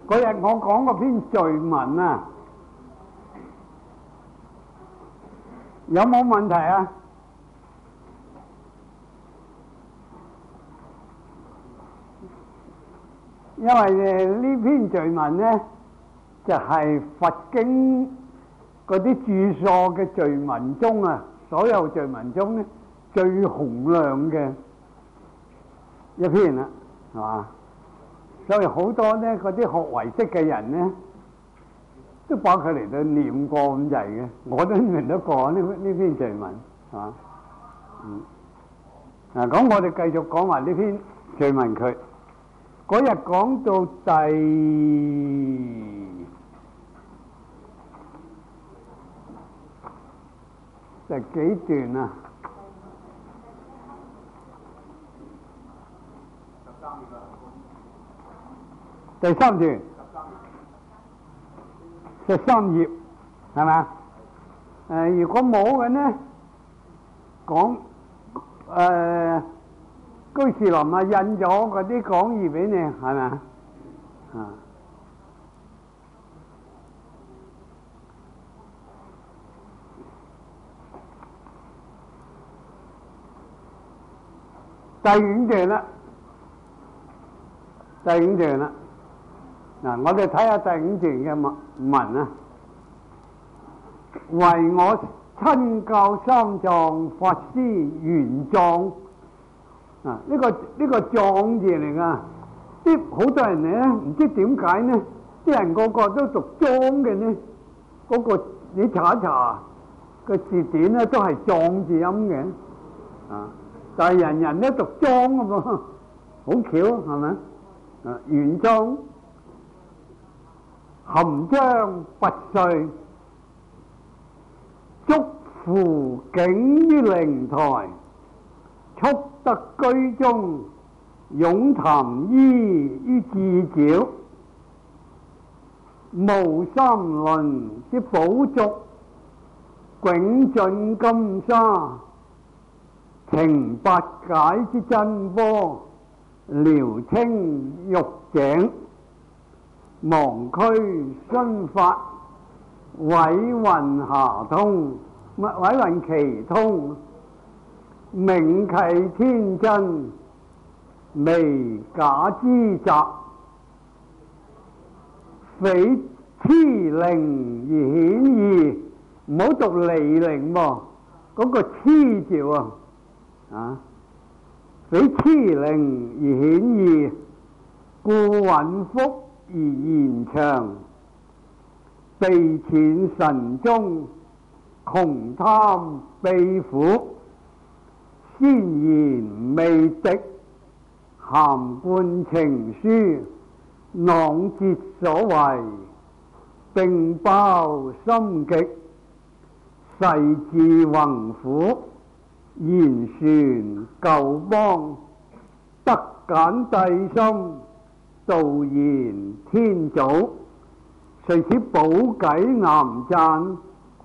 嗰日我講嗰篇序文啊，有冇問題啊？因為呢篇序文呢，就係佛經嗰啲注疏嘅序文中啊，所有序文中呢最洪亮嘅一篇啦，係嘛？所以好多呢嗰啲學唯識嘅人呢，都把佢嚟到念過咁滯嘅，我都念得過呢篇序文，係嘛？咁我哋繼續講埋呢篇序文佢。嗰日講到第幾段啊？第三段，13頁係咪？如果冇嘅呢，講居士林啊印咗嗰啲講義俾你，係咪啊？第五段啦，嗱，我哋睇下第五段嘅文啊。為我親教三藏法師玄奘啊，呢個藏字嚟噶，啲好多人咧唔知點解呢，啲人個個都讀裝嘅呢，嗰個你查一查個字典咧都係藏字音嘅，啊，但係人人都讀裝啊嘛，好巧係咪？玄奘含章拔萃，囑咐景於靈台，速得居中，冗談依於智照，無三輪之寶足，迥盡金沙，呈八解之真波，療清玉井，忘軀身法，委運遐通，委運其通，明契天真，微假之雜，非痴靈而顯義。唔好讀離靈喎，嗰個痴字喎，非痴靈而顯義，故允福而延長，避淺神中，窮貪悲苦，先言未敵，涵貫情書，朗節所為，並包深極，誓自宏苦，言傳舊邦，得簡帝心，道言天祖，隨此寶偈岩讚，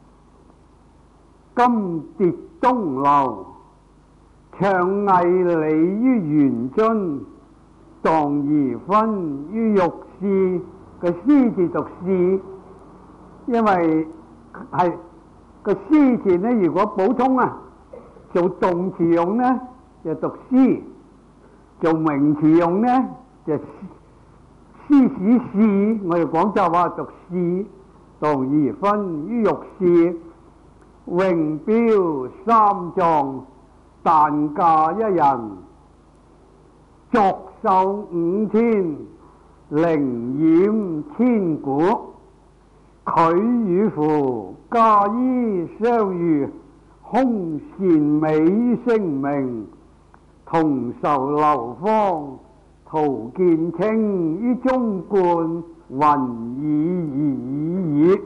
今跌東流，唱藝理於圓津，蕩而分於玉師，個師字讀師，因為係個師字呢，如果普通啊做動詞用呢就讀師，做名詞用呢就師使士，我哋廣州話讀師，蕩而分於玉師，榮標三藏，但駕一人，作壽五天，靈染千古，佢與乎加衣相遇，空善美於聲名，同愁流芳，圖見清於中觀，雲已。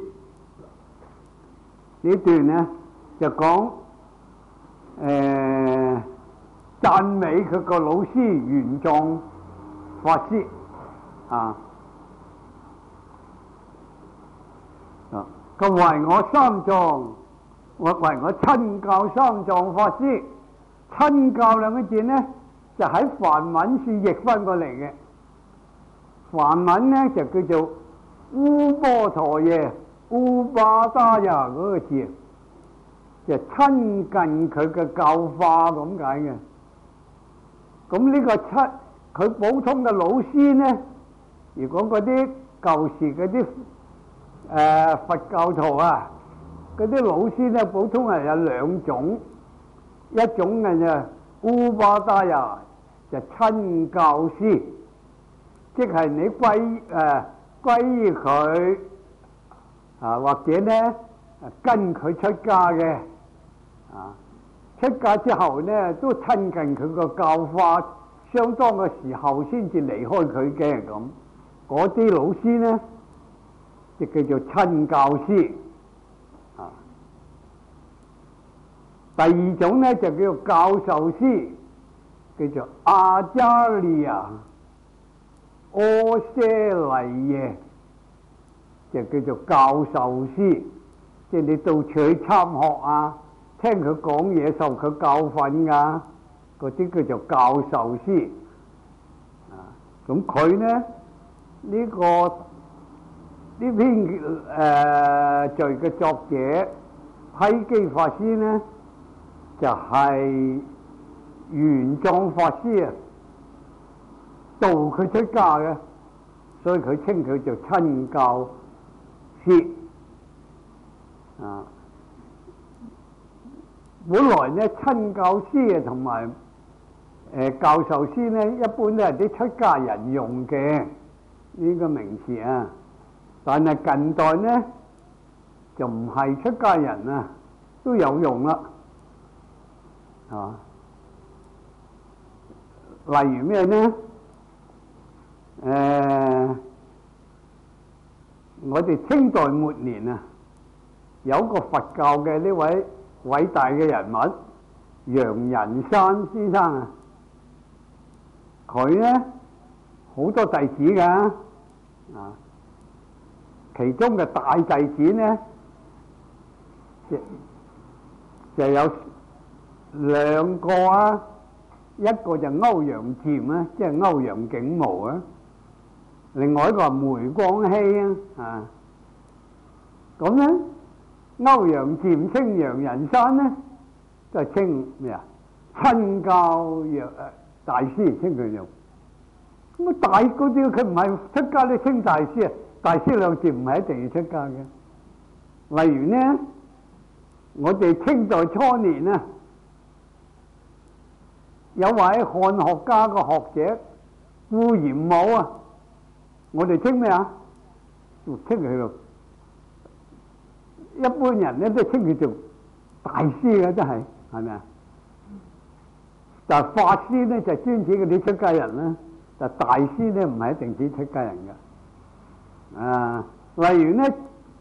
呢段呢就講讚美佢個老師玄奘法師啊，佢為我三藏，為我親教三藏法師。親教兩個字呢就喺梵文是譯翻過嚟嘅， 梵文咧就叫做烏波陀耶、烏巴達呀嗰個字，就親近佢嘅教化咁解嘅。咁呢個佢普通嘅老師咧，如果嗰啲舊時嗰啲佛教徒啊，嗰啲老師咧普通係有兩種，一種嘅就烏巴達呀，就親教師，即係你歸依佢啊，或者咧跟佢出家嘅啊，出家之後咧都親近佢個教化，相當嘅時候先至離開佢嘅咁。嗰啲老師咧就叫做親教師啊。第二種咧就叫做教授師，叫做阿加利亞、阿舍黎耶，就叫做教授師，即係你到處去參學啊，聽佢講嘢，受佢教訓噶，嗰啲叫做教授師啊。咁佢咧呢篇序嘅作者批基法師咧，就係玄奘法師啊，導佢出家嘅，所以佢稱佢做親教師啊。本來咧親教師啊同埋教授師咧，一般都係啲出家人用嘅呢個名詞啊。但係近代咧就唔係出家人啊都有用啦，啊，例如咩咧？我哋清代末年啊，有個佛教嘅呢位偉大嘅人物楊仁山先生啊，佢咧好多弟子㗎啊，其中嘅大弟子咧就有兩個啊，一個就歐陽漸啊，即係歐陽竟無啊，另外一個係梅光熙啊。咁咧歐陽漸稱楊仁山咧，就係稱咩啊？親教大師，稱佢做咁啊。大嗰啲佢唔係出家都稱大師啊，大師兩字唔係一定要出家嘅。例如呢，我哋清代初年啊，有位漢學家嘅學者顧炎武啊，我哋稱咩啊？稱佢做一般人咧都稱佢做大師嘅，真係咪啊？但係法師咧就專指嗰啲出家人啦，但係大師咧唔係一定指出家人嘅。啊，例如咧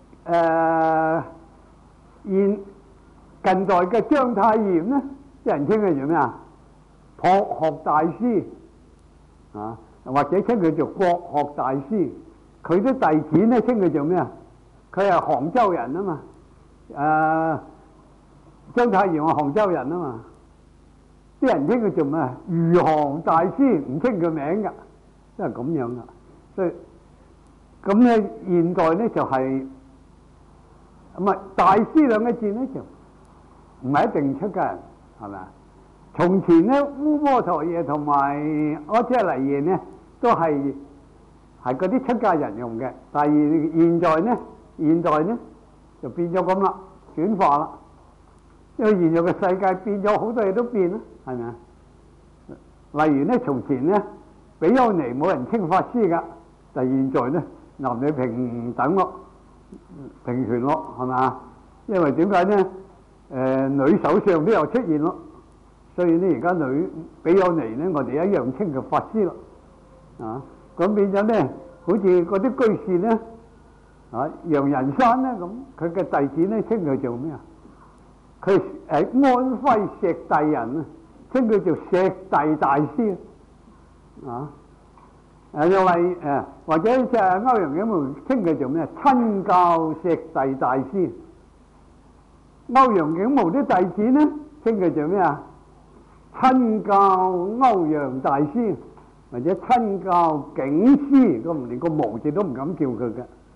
近代嘅章太炎咧，啲人稱佢做咩啊？博學大師啊，或者稱佢做國學大師。佢啲弟子咧稱佢做咩啊？佢係杭州人啊嘛，章太炎係杭州人啊嘛，啲人稱佢做咩啊？余杭大師，唔稱佢名㗎，都係咁樣㗎。所以咁咧，現代咧就係唔係大師兩個字咧就唔係一定出家人，係咪啊？從前咧烏摩陀耶同埋阿闍黎耶咧都係嗰啲出家人用嘅，但係現代咧就變咗咁啦，轉化啦。因為現在嘅世界變咗，好多嘢都變啦，係咪啊？例如咧，從前咧比丘尼冇人稱法師噶，但係現在咧男女平等咯，平權咯，係咪啊？因為點解咧？女首相都有出現咯，所以咧而家女比丘尼咧，我哋一樣稱佢法師咯，啊，咁變咗咧，好似嗰啲居士咧，啊楊仁山咧咁，佢嘅弟子咧稱佢做咩啊？佢安徽石第人啊，稱佢做石第大師啊。又係或者即係歐陽竟無稱佢做咩？親教石第大師。歐陽竟無啲弟子呢，稱佢做咩啊？親教歐陽大師或者親教警司，咁連個無字都唔敢叫佢嘅，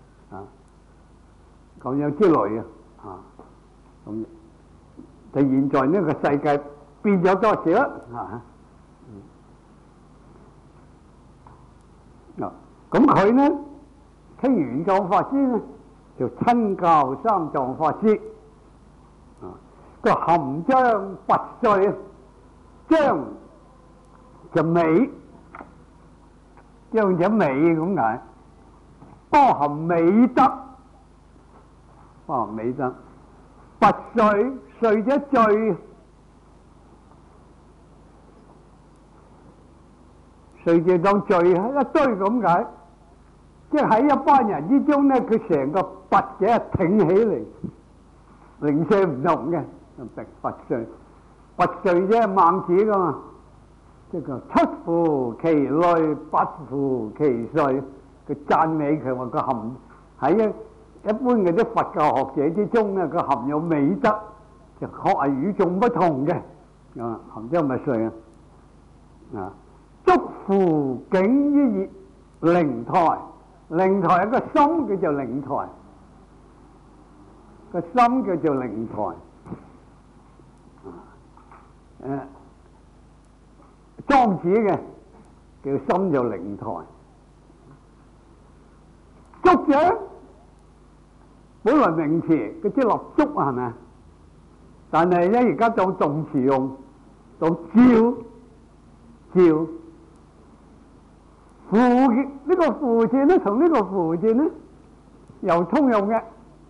咁樣之類咁就現在呢個世界變咗多少咁佢呢，清玄奘法師呢，就親教三藏法師，個含章拔萃，章就美，章就美咁解，包含美德，包含美德，拔萃，萃者聚，萃就當聚喺一堆咁解。即係喺一班人之中咧，佢成個拔者挺起嚟，零舍唔同嘅，拔萃，拔萃啫孟子噶嘛，即係出乎其類，拔乎其萃，佢讚美佢話佢含喺一般嘅啲佛教學者之中咧，佢含有美德，就確係與眾不同嘅，含章拔萃足乎景於靈台。靈台有個心叫做靈台，個心叫做靈台。莊子嘅叫心就靈台。竹者本來名詞，佢即係立竹係咪？但係咧而家當動詞用，當照。符呢個符字咧，同呢個符字咧又通用嘅，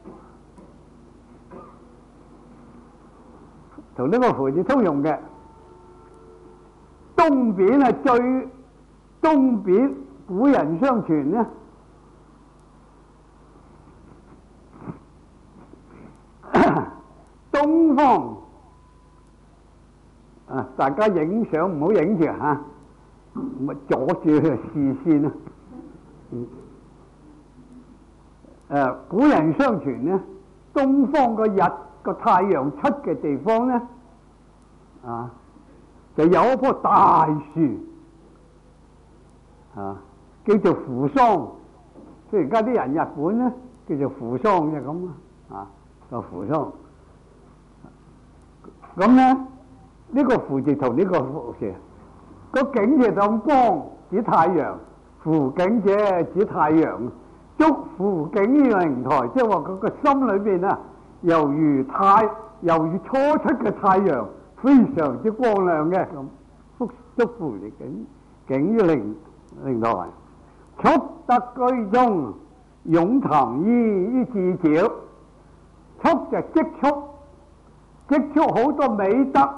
同呢個符字通用嘅。東邊係最東邊，古人相傳咧，東方大家影相唔好影住嚇。咪阻住佢視線古人相傳咧，東方個日個太陽出嘅地方咧，就有一棵大樹叫做扶桑。即係而家啲人日本咧叫做扶桑就咁個扶桑。咁咧呢個扶字同呢個扶字。個景就當光指太陽，扶景者指太陽，足扶景於靈台，即係話佢個心裏邊猶如初出嘅太陽，非常之光亮嘅咁，足扶景於靈台，速得居中，冗談於自照，速就積蓄好多美德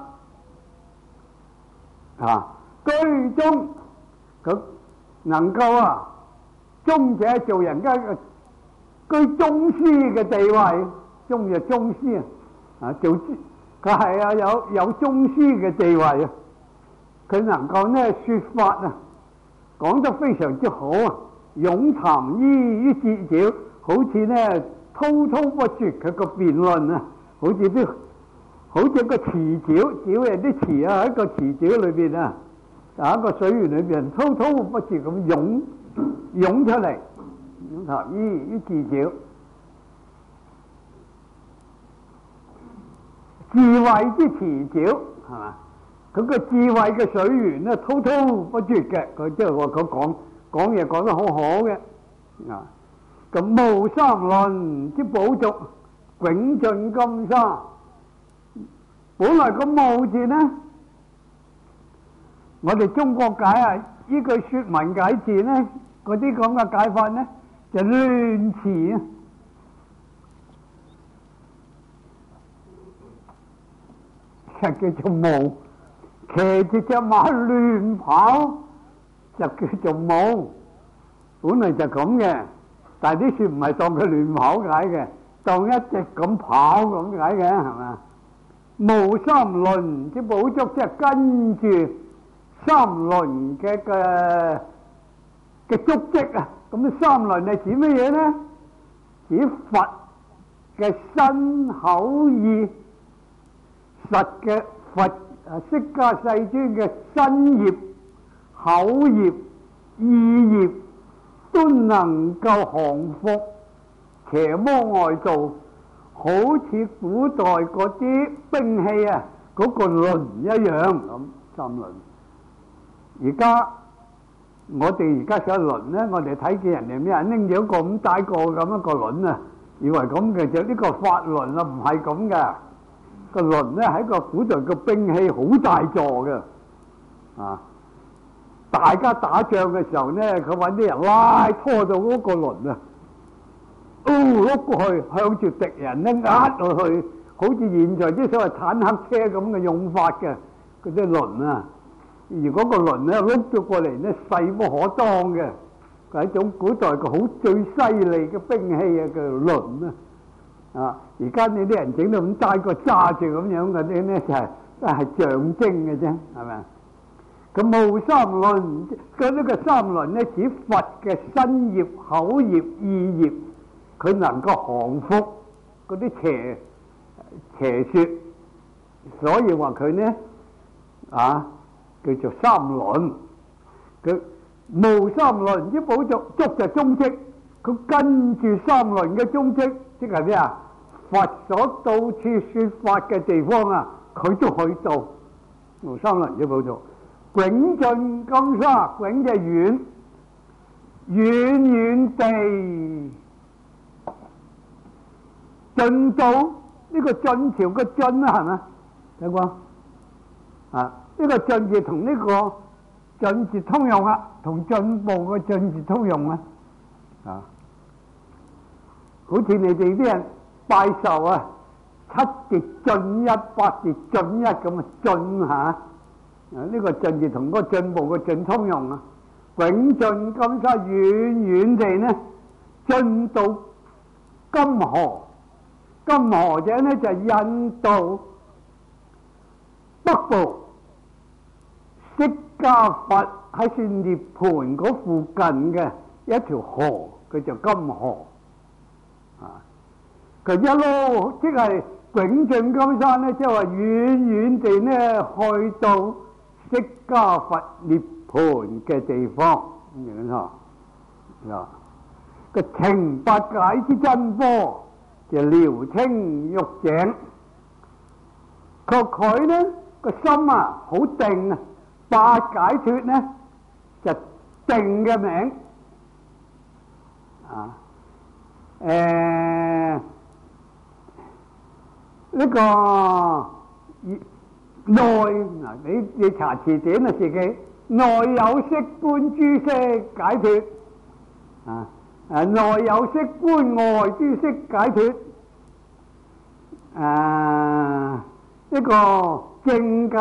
居中，佢能夠中者做人家嘅居宗師嘅地位，中就宗師做佢係有宗師嘅地位佢能夠呢說法講得非常之好冗談於自照，好似呢滔滔不絕佢個辯論好似個池沼有啲池喺個池沼裏邊一個水源裏邊滔滔不絕咁湧出嚟，冗談於自照，智慧之池沼係嘛？佢個智慧嘅水源咧滔滔不絕嘅，佢即係話佢講嘢講得好好嘅咁無三論之寶俗，迥盡金沙。本來個無字呢，我哋中國解呢句說文解字呢，嗰啲咁嘅解法呢，就亂詞就叫做無，騎住隻馬亂跑就叫做無。本來就咁嘅，但係啲說唔係當佢亂跑解嘅，當一直咁跑咁解嘅係嘛？無三輪之寶足，即係跟住三輪嘅足跡咁三輪係指乜嘢呢？指佛嘅身口意，實嘅佛釋迦世尊嘅身業口業、意業都能夠降服邪魔外道，好似古代嗰啲兵器啊，嗰個輪一樣咁三輪。而家我哋而家嘅輪咧，我哋睇見人哋咩人拎住一個咁大個咁一個輪啊，以為咁嘅就呢個法輪啊，唔係咁嘅。個輪咧係一個古代嘅兵器，好大座嘅啊！大家打仗嘅時候咧，佢揾啲人拉拖到嗰個輪啊，碌過去向住敵人咧壓落去，好似現在啲所謂坦克車咁嘅用法嘅嗰啲輪啊。而嗰個輪咧碌咗過嚟咧，勢不可當嘅，係一種古代嘅好最犀利嘅兵器啊，叫輪啊！啊！而家呢啲人整到咁大個揸住咁樣嗰啲咧，就係都係象徵嘅啫，係咪啊？咁無三輪，嗰呢個三輪咧，指佛嘅身業、口業、意業，佢能夠降服嗰啲邪説，所以話佢咧啊叫做三輪。佢無三輪之寶足就蹤跡，佢跟住三輪嘅蹤跡。即係咩啊？佛所到處說法嘅地方啊，佢都去到。無三輪之寶足，迥盡金沙，迥就遠，遠遠地進到呢個晉朝嘅晉啦，係咪？睇過啊？呢個晉字同呢個進字通用啊，同進步嘅進字通用啊，啊！好似你哋啲人拜壽啊，七節進一，八節進一咁啊，進嚇。呢個進字同嗰個進步嘅進通用啊。迥盡金沙，遠遠地呢進到金河。金河者呢就係印度北部釋迦佛喺算涅盤嗰附近嘅一條河，佢就金河。啊！佢一路即係迥盡金山咧，即係話遠遠地咧去到釋迦佛涅盤嘅地方咁樣啊！個情八解之真波就療清玉井，佢咧個心啊好定啊，八解脫咧就定嘅名啊！呢個內嗱，你查詞典啊，自己內有色觀諸色解脫啊，內有色觀外諸色解脫呢個正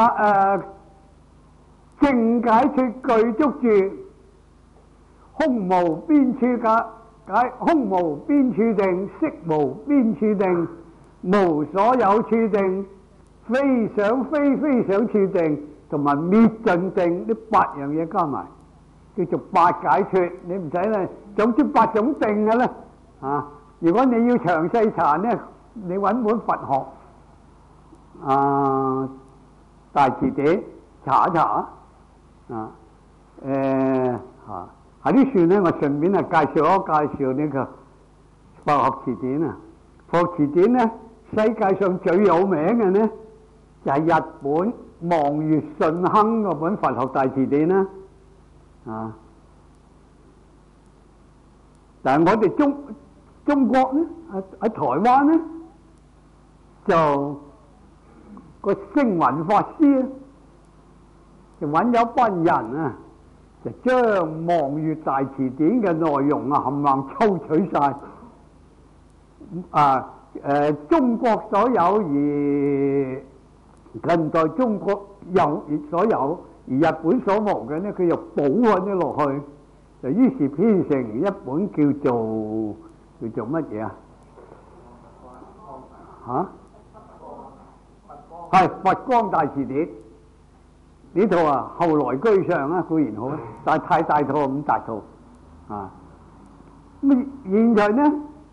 解脫具足住，空無邊處解，空無邊處定，色無邊處定，無所有處定，非想非想處定，同埋滅盡定，呢八樣嘢加埋叫做八解脫。你唔使咧，總之八種定嘅咧啊！如果你要詳細查咧，你揾本佛學大詞典查一查啊。喺呢處咧，我順便介紹呢個佛學詞典啊。佛學詞典咧，世界上最有名嘅咧就係日本望月信亨嗰本佛學大詞典啦。啊！但係我哋中國咧，喺台灣咧，就個星雲法師咧，就揾咗一班人啊，就將望月大詞典嘅內容啊，冚唪唥抽取晒。中國所有而近代中國有所有，而日本所無嘅呢，佢又補咗落去，就於是編成一本叫做乜嘢啊？係佛光大詞典呢套啊，後來居上啊，固然好，但係太大套咁大套啊！咁現在呢，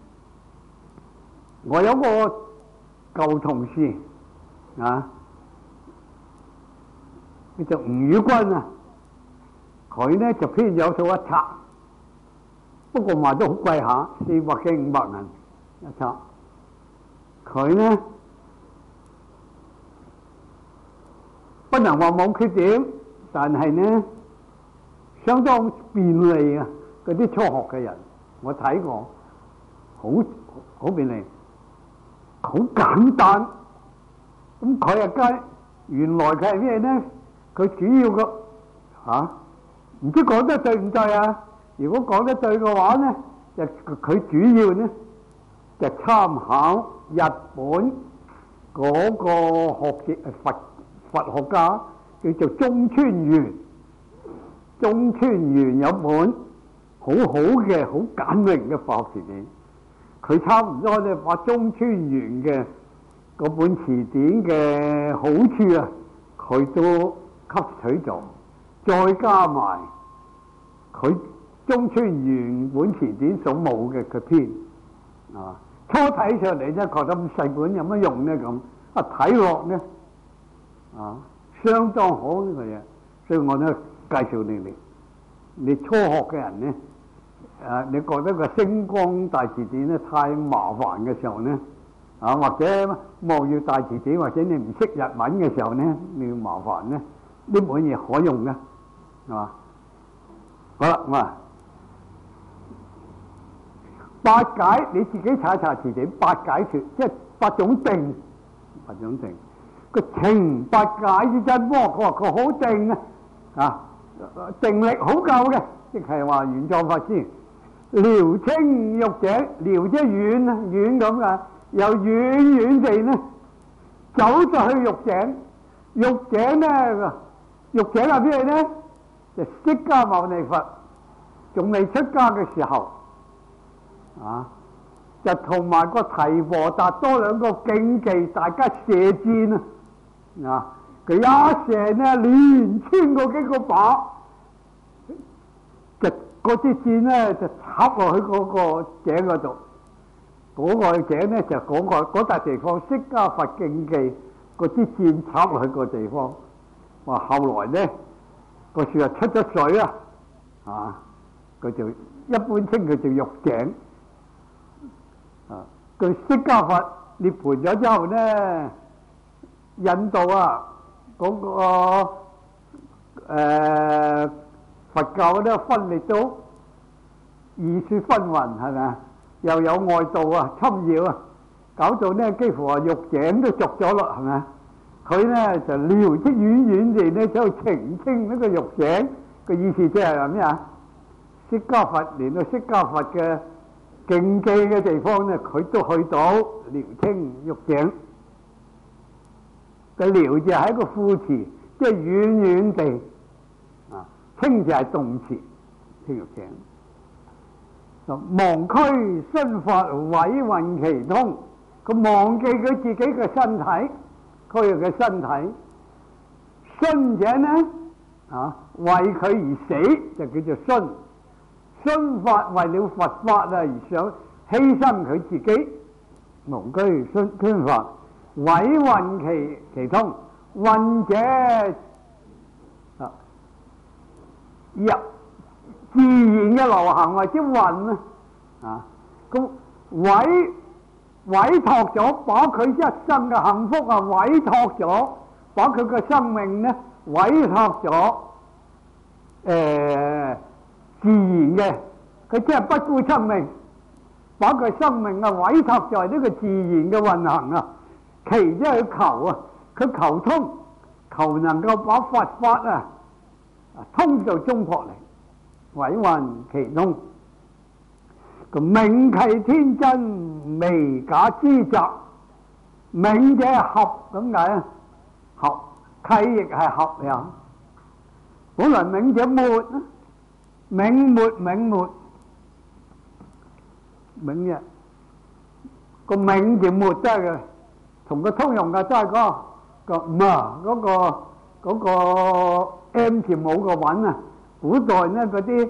我有個舊同事啊，叫做吳宇君啊， 佢呢就編咗數一冊，不過賣得好貴下，400幾500銀一冊。佢呢不能話冇缺點，但係呢相當便利啊！嗰啲初學嘅人，我睇過，好便利，好簡單。咁佢又跟原來佢係咩呢？佢主要個唔知講得對唔對啊？如果講得對嘅話呢，就佢主要呢就參考日本嗰個學者佛學家叫做中村元。中村元有本好好嘅好簡明嘅佛學詞典，佢差唔多咧把中村元嘅嗰本詞典嘅好處啊，佢都吸取咗，再加埋佢中村元本詞典所冇嘅佢編啊。初睇上嚟咧覺得咁細本有乜用呢？咁睇落呢相當好呢個嘢，所以我都介紹你初學嘅人呢，你覺得個星光大詞典咧太麻煩嘅時候呢，或者望要大詞典，或者你唔識日文嘅時候呢，你要麻煩呢本嘢可用嘅，係嘛？好啦，咁八解你自己查一查詞典，八解說即係八種定，個情八解之真波，佢話佢好定啊！定力好夠嘅，即係話玄奘法師遼清玉井，遼即係遠咁噶，又遠遠地呢走咗去玉井。玉井呢，玉井係咩呢？就釋迦牟尼佛仲未出家嘅時候就同埋個提婆達多兩個競技，大家射箭佢一射呢連穿過幾個靶，就嗰支箭呢就插落去嗰個井嗰度。嗰個井呢就嗰笪地方釋迦佛競技，嗰支箭插落去個地方。話後來呢個樹就出咗水佢就一般稱佢做玉井。佢釋迦佛涅槃咗之後呢，印度嗰個佛教咧分裂到異說紛紜，係咪啊？又有外道侵擾搞到呢幾乎話玉井都續咗咯，係咪啊？佢呢就遼即遠地呢走去澄清呢個玉井嘅意思，即係話咩啊？釋迦佛連到釋迦佛嘅競技嘅地方呢，佢都去到遼清玉井。個遼字係一個副詞，即係遠遠地清字係動詞，清玉井。忘軀身法委運其通，佢忘記佢自己嘅身體，佢嘅身體。殉者呢為佢而死就叫做殉。殉法為了佛法而想犧牲佢自己，忘軀殉法。委運其通，運者入自然嘅流行或者運咁委託咗，把佢一生嘅幸福委託咗，把佢嘅生命呢委託咗自然嘅，佢即係不顧生命，把佢生命委託在呢個自然嘅運行其即係求佢求通，求能夠把佛法通到中國嚟，委運其通。咁明契天真，微假之雜。明者合咁解合契亦係合呀。本來明者末明末明嘅個明字末得嘅。同個通用嘅都係嗰個 M 字冇個韻古代呢嗰啲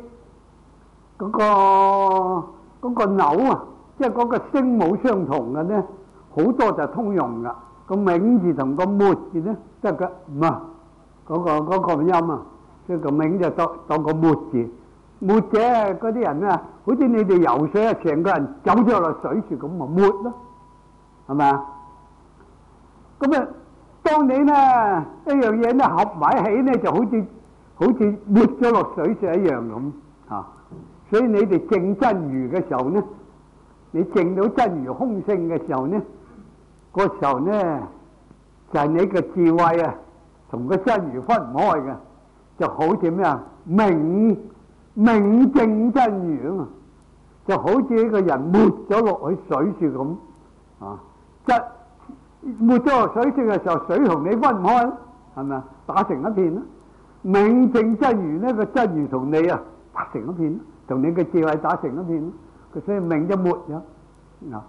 嗰個扭即係嗰個聲母相同嘅呢，好多就通用噶。個名字同個末字呢，都係個嗰個音所以個銘就當個抹字。抹者嗰啲人啊，好似你哋游水啊，成個人走咗落水處咁咪抹咯，係咪啊？咁啊，當你咧一樣嘢咧合埋起咧，就好似抹咗落水處一樣咁啊。所以你哋證真如嘅時候咧，你證到真如空性嘅時候咧，嗰時候咧就係你嘅智慧啊，同個真如分唔開嘅，就好似咩啊？明證真如啊嘛，就好似一個人抹咗落去水處咁啊，抹咗落水處嘅時候，水同你分唔開，係咪啊？打成一片啦。明證真如呢個真如同你啊打成一片，同你嘅智慧打成一片，佢所以明就抹咗啊。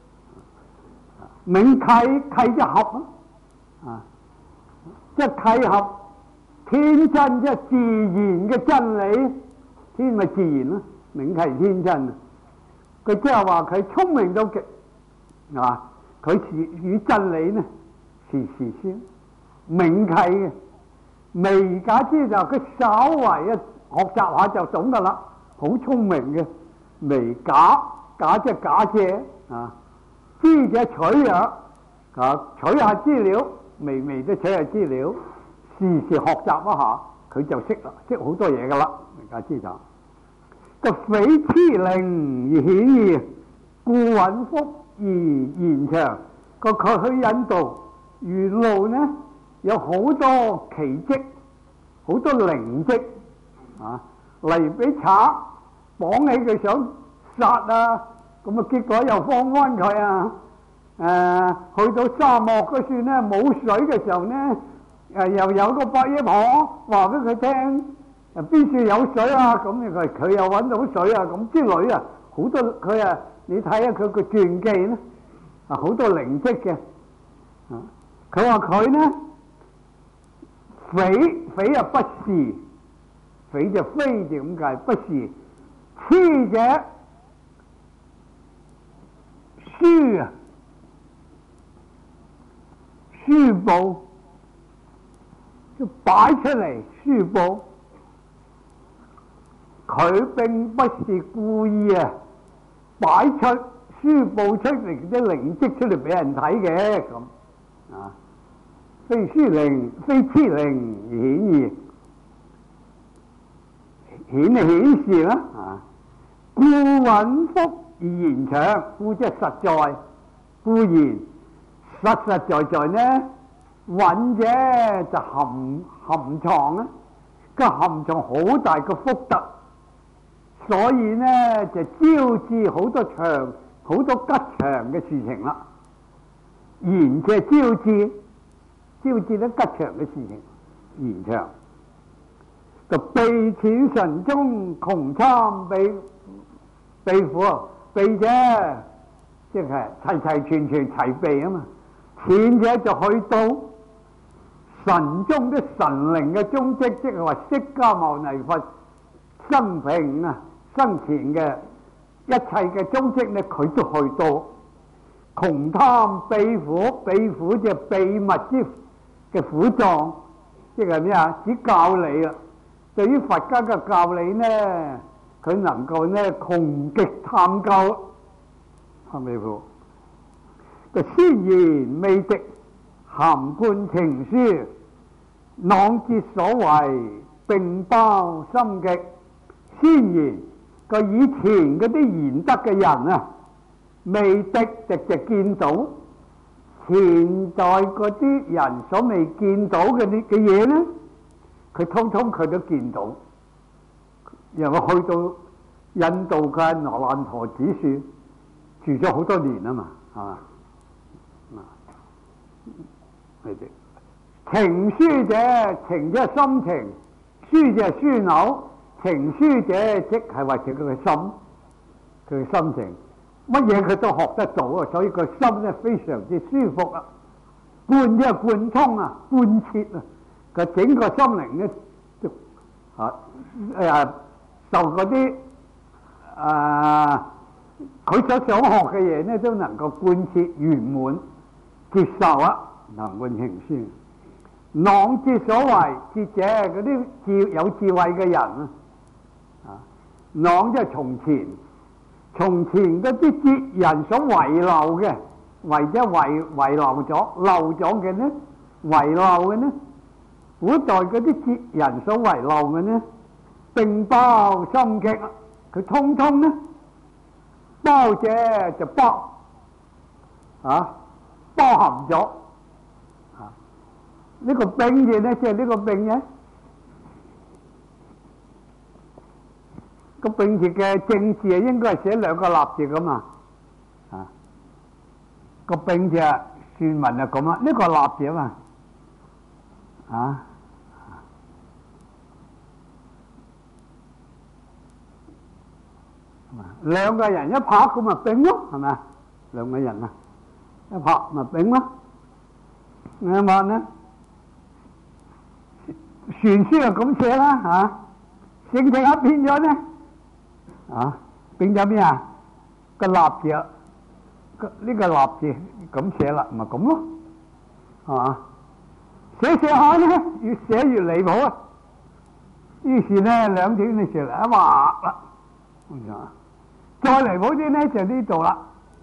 明契就合啊，即係契合天真，即係自然嘅真理。天咪自然咯，明契天真啊！佢即係話佢聰明到極，係嘛？佢與真理呢時先明契嘅，微假之就佢稍為學習下就懂得啦，好聰明嘅。微假即係假借啊，知者取也啊，取下資料，微的取下資料，時學習一下，佢就識啦，識好多嘢噶啦。微假之就個非痴靈而顯義，故允福而延長。個佢去引導沿路呢，有好多奇蹟，好多靈蹟啊！例如俾賊綁起佢想殺啊，咁啊結果又放翻佢啊！去到沙漠嗰處呢，冇水嘅時候呢，又有個伯爺婆話俾佢聽。邊處有水啊？咁佢又揾到水啊！咁之類啊，好多佢啊，你睇下佢個傳記咧，啊好多靈蹟嘅。佢話佢呢，匪啊不是，匪就非就咁解，不是痴者書啊，書報就擺出嚟書報。佢並不是故意啊，擺出書報出嚟啲靈蹟出嚟俾人睇嘅咁啊，非痴靈而顯義，顯示啦啊，故允福而延長，故即係實在，固然實在呢，允者就含藏啊，個含藏好大個福德。所以呢，就招致好多吉祥嘅事情啦。延就招致得吉祥嘅事情，延長。就備淺神中窮參備苦，備者即係齊全齊備啊嘛。淺者就去到神中的神靈嘅蹤跡，即係話釋迦牟尼佛生平啊。生前嘅一切嘅蹤跡咧，佢都去到。窮貪秘苦就秘密之嘅苦狀，即係咩啊？只教理啦。對於佛家嘅教理呢，佢能夠呢窮極探究，係咪苦？個先言未直，含貫情書，朗節所為，並包深極。先言。個以前嗰啲賢德嘅人啊，未的直見到，前在嗰啲人所未見到嘅嘢呢，佢通佢都見到。然後去到印度嘅羅蘭陀寺樹住咗好多年啊嘛，係嘛？情書者，情即係心情，書就係樞紐。情書者即係話佢嘅心，佢嘅心情，乜嘢佢都學得到啊！所以個心咧非常之舒服啊，貫即係貫通啊，貫徹啊，個整個心靈咧就受嗰啲佢所想學嘅嘢咧都能夠貫徹圓滿接受啊！能貫情書， 囊之所為智者，嗰啲有智慧嘅人啊，囊即係從前嗰啲哲人所遺留嘅，遺留咗漏咗嘅呢，遺漏嘅呢，古代嗰啲哲人所遺留嘅呢，並包心極，佢通通呢，包者就包含咗呢個並字呢，即係呢個並嘅個並字嘅正字啊，應該係寫兩個立字噶嘛，個並字啊，算文就咁啊，呢個立字啊嘛，兩個人一拍咁咪並咯，係咪啊？兩個人啊，一拍咪並咯，啱嘛呢？傳書就咁寫啦，正正一變咗呢，變咗咩啊？個立字啊，呢個立字咁寫啦，咪咁咯，係嘛？寫下呢，越寫越離譜啊！於是呢，兩點嘅時候一畫啦，再離譜啲呢，就呢度啦，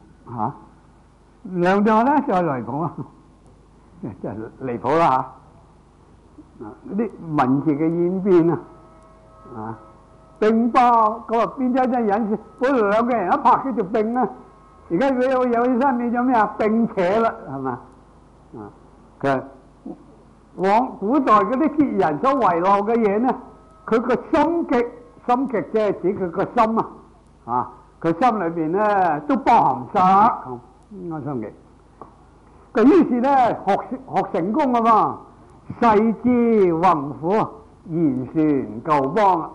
兩段呢再離譜啊，真係離譜啦嗰啲文字嘅演變啊，並包咁啊變咗真隱，本來兩個人一拍佢就並啦，而家佢有起身變咗咩啊？並且啦，係嘛？佢往古代嗰啲哲人所遺留嘅嘢呢，佢個心極即係指佢個心佢心裏邊呢都包含晒應該心極。佢於是呢學成功啊嘛。世之宏府，言傳舊邦。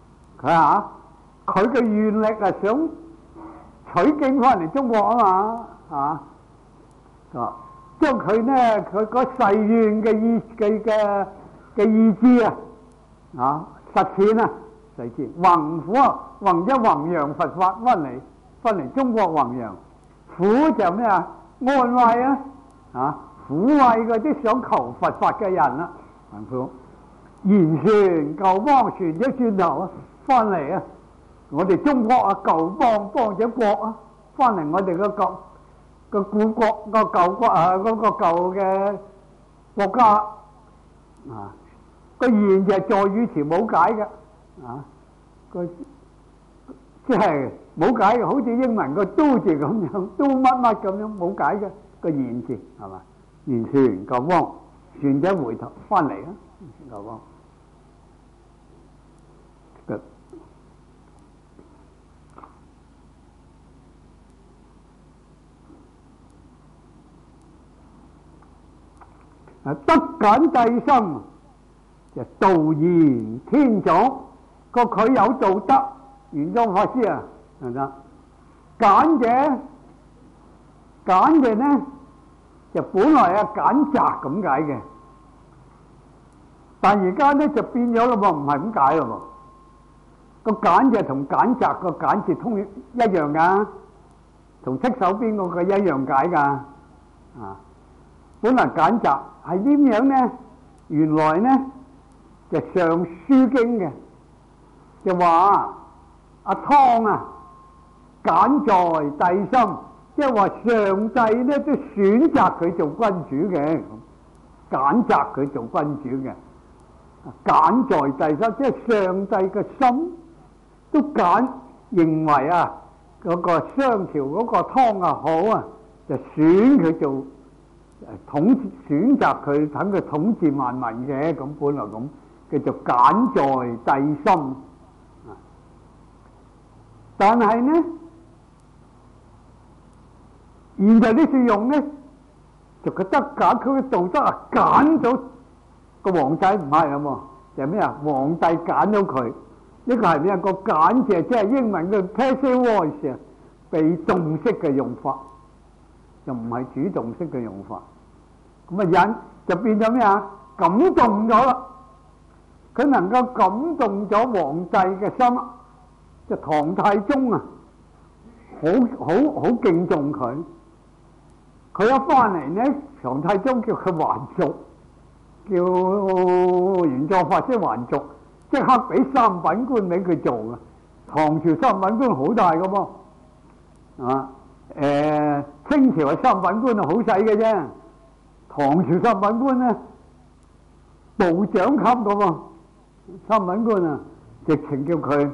佢嘅願力啊，想取經翻嚟中國啊嘛，將佢呢佢嗰誓願嘅意志實踐啊，誓志宏府宏一弘揚佛法翻嚟中國弘揚，府就咩啊？安慰撫慰嗰啲想求佛法嘅人啦，言傳舊邦，傳咗轉頭翻嚟啊！我哋中國舊邦邦咗國翻嚟我哋個古國個舊國嗰個舊嘅國家個言就係助語詞冇解嘅個即係冇解嘅，好似英文個都字咁樣，都乜乜咁樣冇解嘅個言字係嘛？言傳舊邦，傳咗回頭翻嚟舊邦。德簡帝心就道言天種，佢有道德，玄奘法師係咪？簡者呢就本來簡窄咁解嘅，但而家呢就變咗咯噃，唔係咁解咯噃。個簡就同簡窄個簡字通一樣噶，同戚手邊嗰個一樣解噶。本來簡窄係點樣呢？原來呢就上書經嘅，就話阿湯簡在帝心。即係話上帝呢都選擇佢做君主嘅，揀擇佢做君主嘅，揀在帝心，即係上帝嘅心都認為嗰個商朝嗰個湯好就選佢做選擇佢，等佢統治萬民嘅，咁本來咁叫做揀在帝心。但係呢，現在呢處用呢，就覺得揀佢嘅道德揀咗個皇帝唔係咁，就係咩皇帝揀咗佢，呢個係咩個揀字？即係英文嘅 passive voice 被動式嘅用法，就唔係主動式嘅用法。咁人就變咗咩感動咗啦，佢能夠感動咗皇帝嘅心，就唐太宗好敬重佢。佢一翻嚟呢，唐太宗叫佢還俗， 叫玄奘法師還俗，即刻俾三品官俾佢做嘅。唐朝三品官好大嘅噃，清朝嘅三品官係好細嘅啫，唐朝三品官咧部長級嘅喎，三品官啊，直情叫佢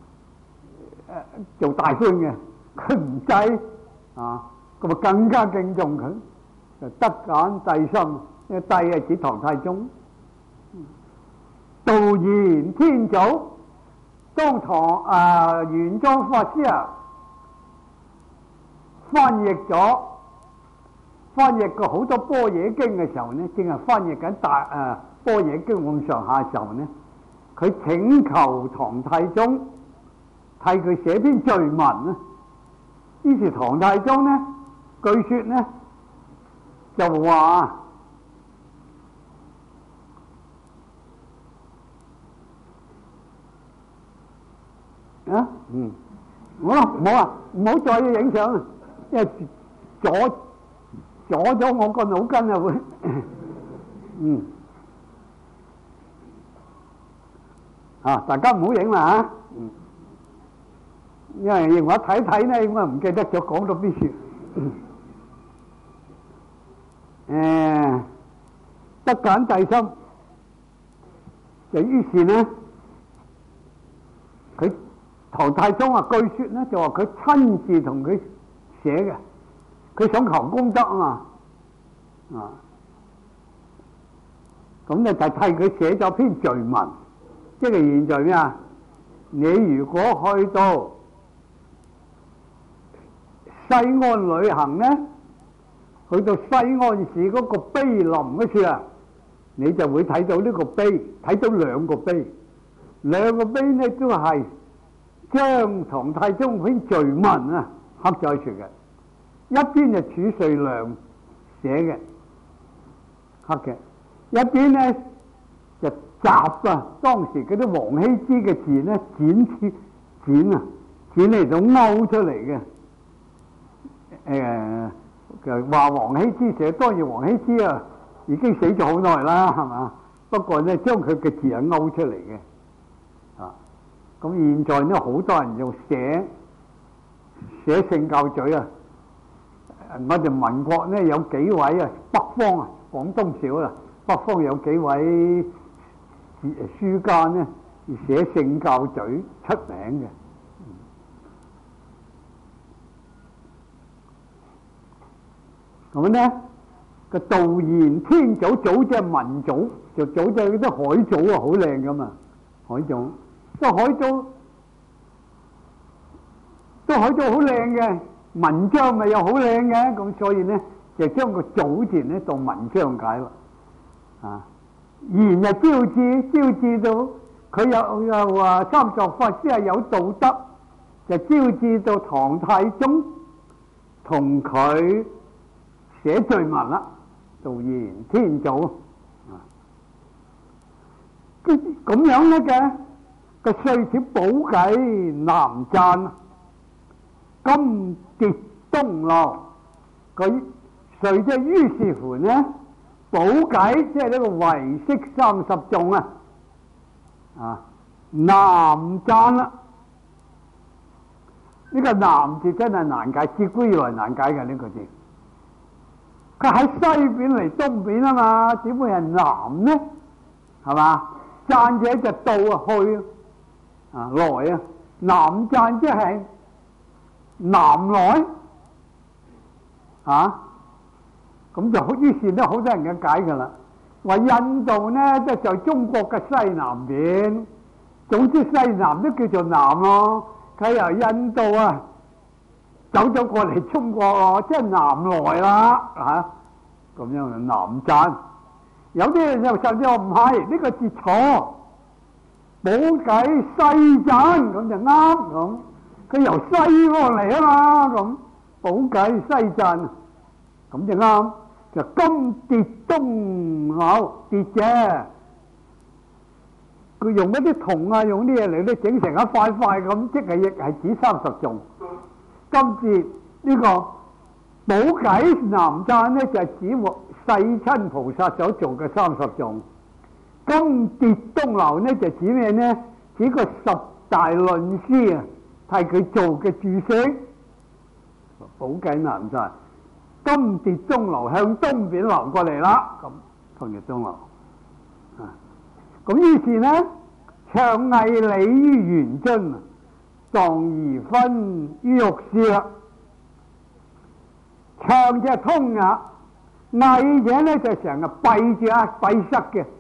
做大官嘅，佢唔制啊，咁啊更加敬重佢，就得簡帝心，因為帝係指唐太宗。道言天祖，當玄奘法師翻譯過好多般若經嘅時候呢，正係翻譯緊般若經咁上下嘅時候呢，佢請求唐太宗替佢寫篇序文啊。於是唐太宗呢，據說呢就話好啦，唔好再影相，因為阻咗我個腦筋啊會，大家唔好影啦因為我睇睇呢，應該唔記得咗講到邊處。得簡帝心，就於是呢，佢唐太宗據說呢就話佢親自同佢寫嘅，佢想求功德啊嘛，咁咧就替佢寫咗篇序文，即係現在咩啊？你如果去到西安旅行呢，去到西安市嗰個碑林嗰處啊，你就會睇到呢個碑，睇到兩個碑，兩個碑呢都係將唐太宗篇序文刻咗喺處嘅，一邊就褚遂良寫嘅刻嘅，一邊呢就集當時嗰啲王羲之嘅字呢剪嚟到勾出嚟嘅。話王羲之寫，當然王羲之已經死咗好耐啦，係嘛？不過呢，將佢嘅字勾出嚟嘅，咁現在呢，好多人用寫聖教序啊。我哋民國呢有幾位北方廣東少啦，北方有幾位書家呢寫聖教序出名嘅。咁呢個道言天祖，祖即係民祖，就祖即係嗰啲海藻好靚噶嘛，海藻，個海藻好靚嘅，文章咪又好靚嘅，咁所以呢就將個祖字呢當文章解啦。言就招致到佢又話三藏法師係有道德，就招致到唐太宗同佢寫序文啦，道言天祖咁樣呢個歲朝寶偈南贊，金蝶東流，佢歲即係於是乎呢，寶偈即係呢個唯識30頌南贊啦。呢個南字真係難解，自古以來難解嘅呢個字。佢喺西邊嚟東邊啊嘛，點會係南呢？係嘛？贊者就到去來南贊即係南來咁就於是呢，好多人嘅解㗎啦。話印度呢，即係在中國嘅西南邊，總之西南都叫做南咯。佢由印度走咗過嚟中國咯，即係南來啦咁樣南贊。有啲人就甚至話唔係呢個字錯，寶偈西贊咁就啱咁。佢由西過嚟啊嘛，咁寶偈西贊咁就啱。就金蝶東流蝶啫，佢用一啲銅用啲嘢嚟咧整成一塊塊咁，即係亦係指30頌。今次呢個寶偈南贊呢，就係指世親菩薩所做嘅30種。金蝶東樓呢就指咩呢？指個10大論師啊，替佢做嘅注釋，寶雞南山金蝶東樓向東邊流過嚟啦，咁金蝶東樓啊，咁於是呢，暢藝理於圓津，蕩而分於玉師啦。暢就係通呀，藝者呢就成日閉住閉塞嘅，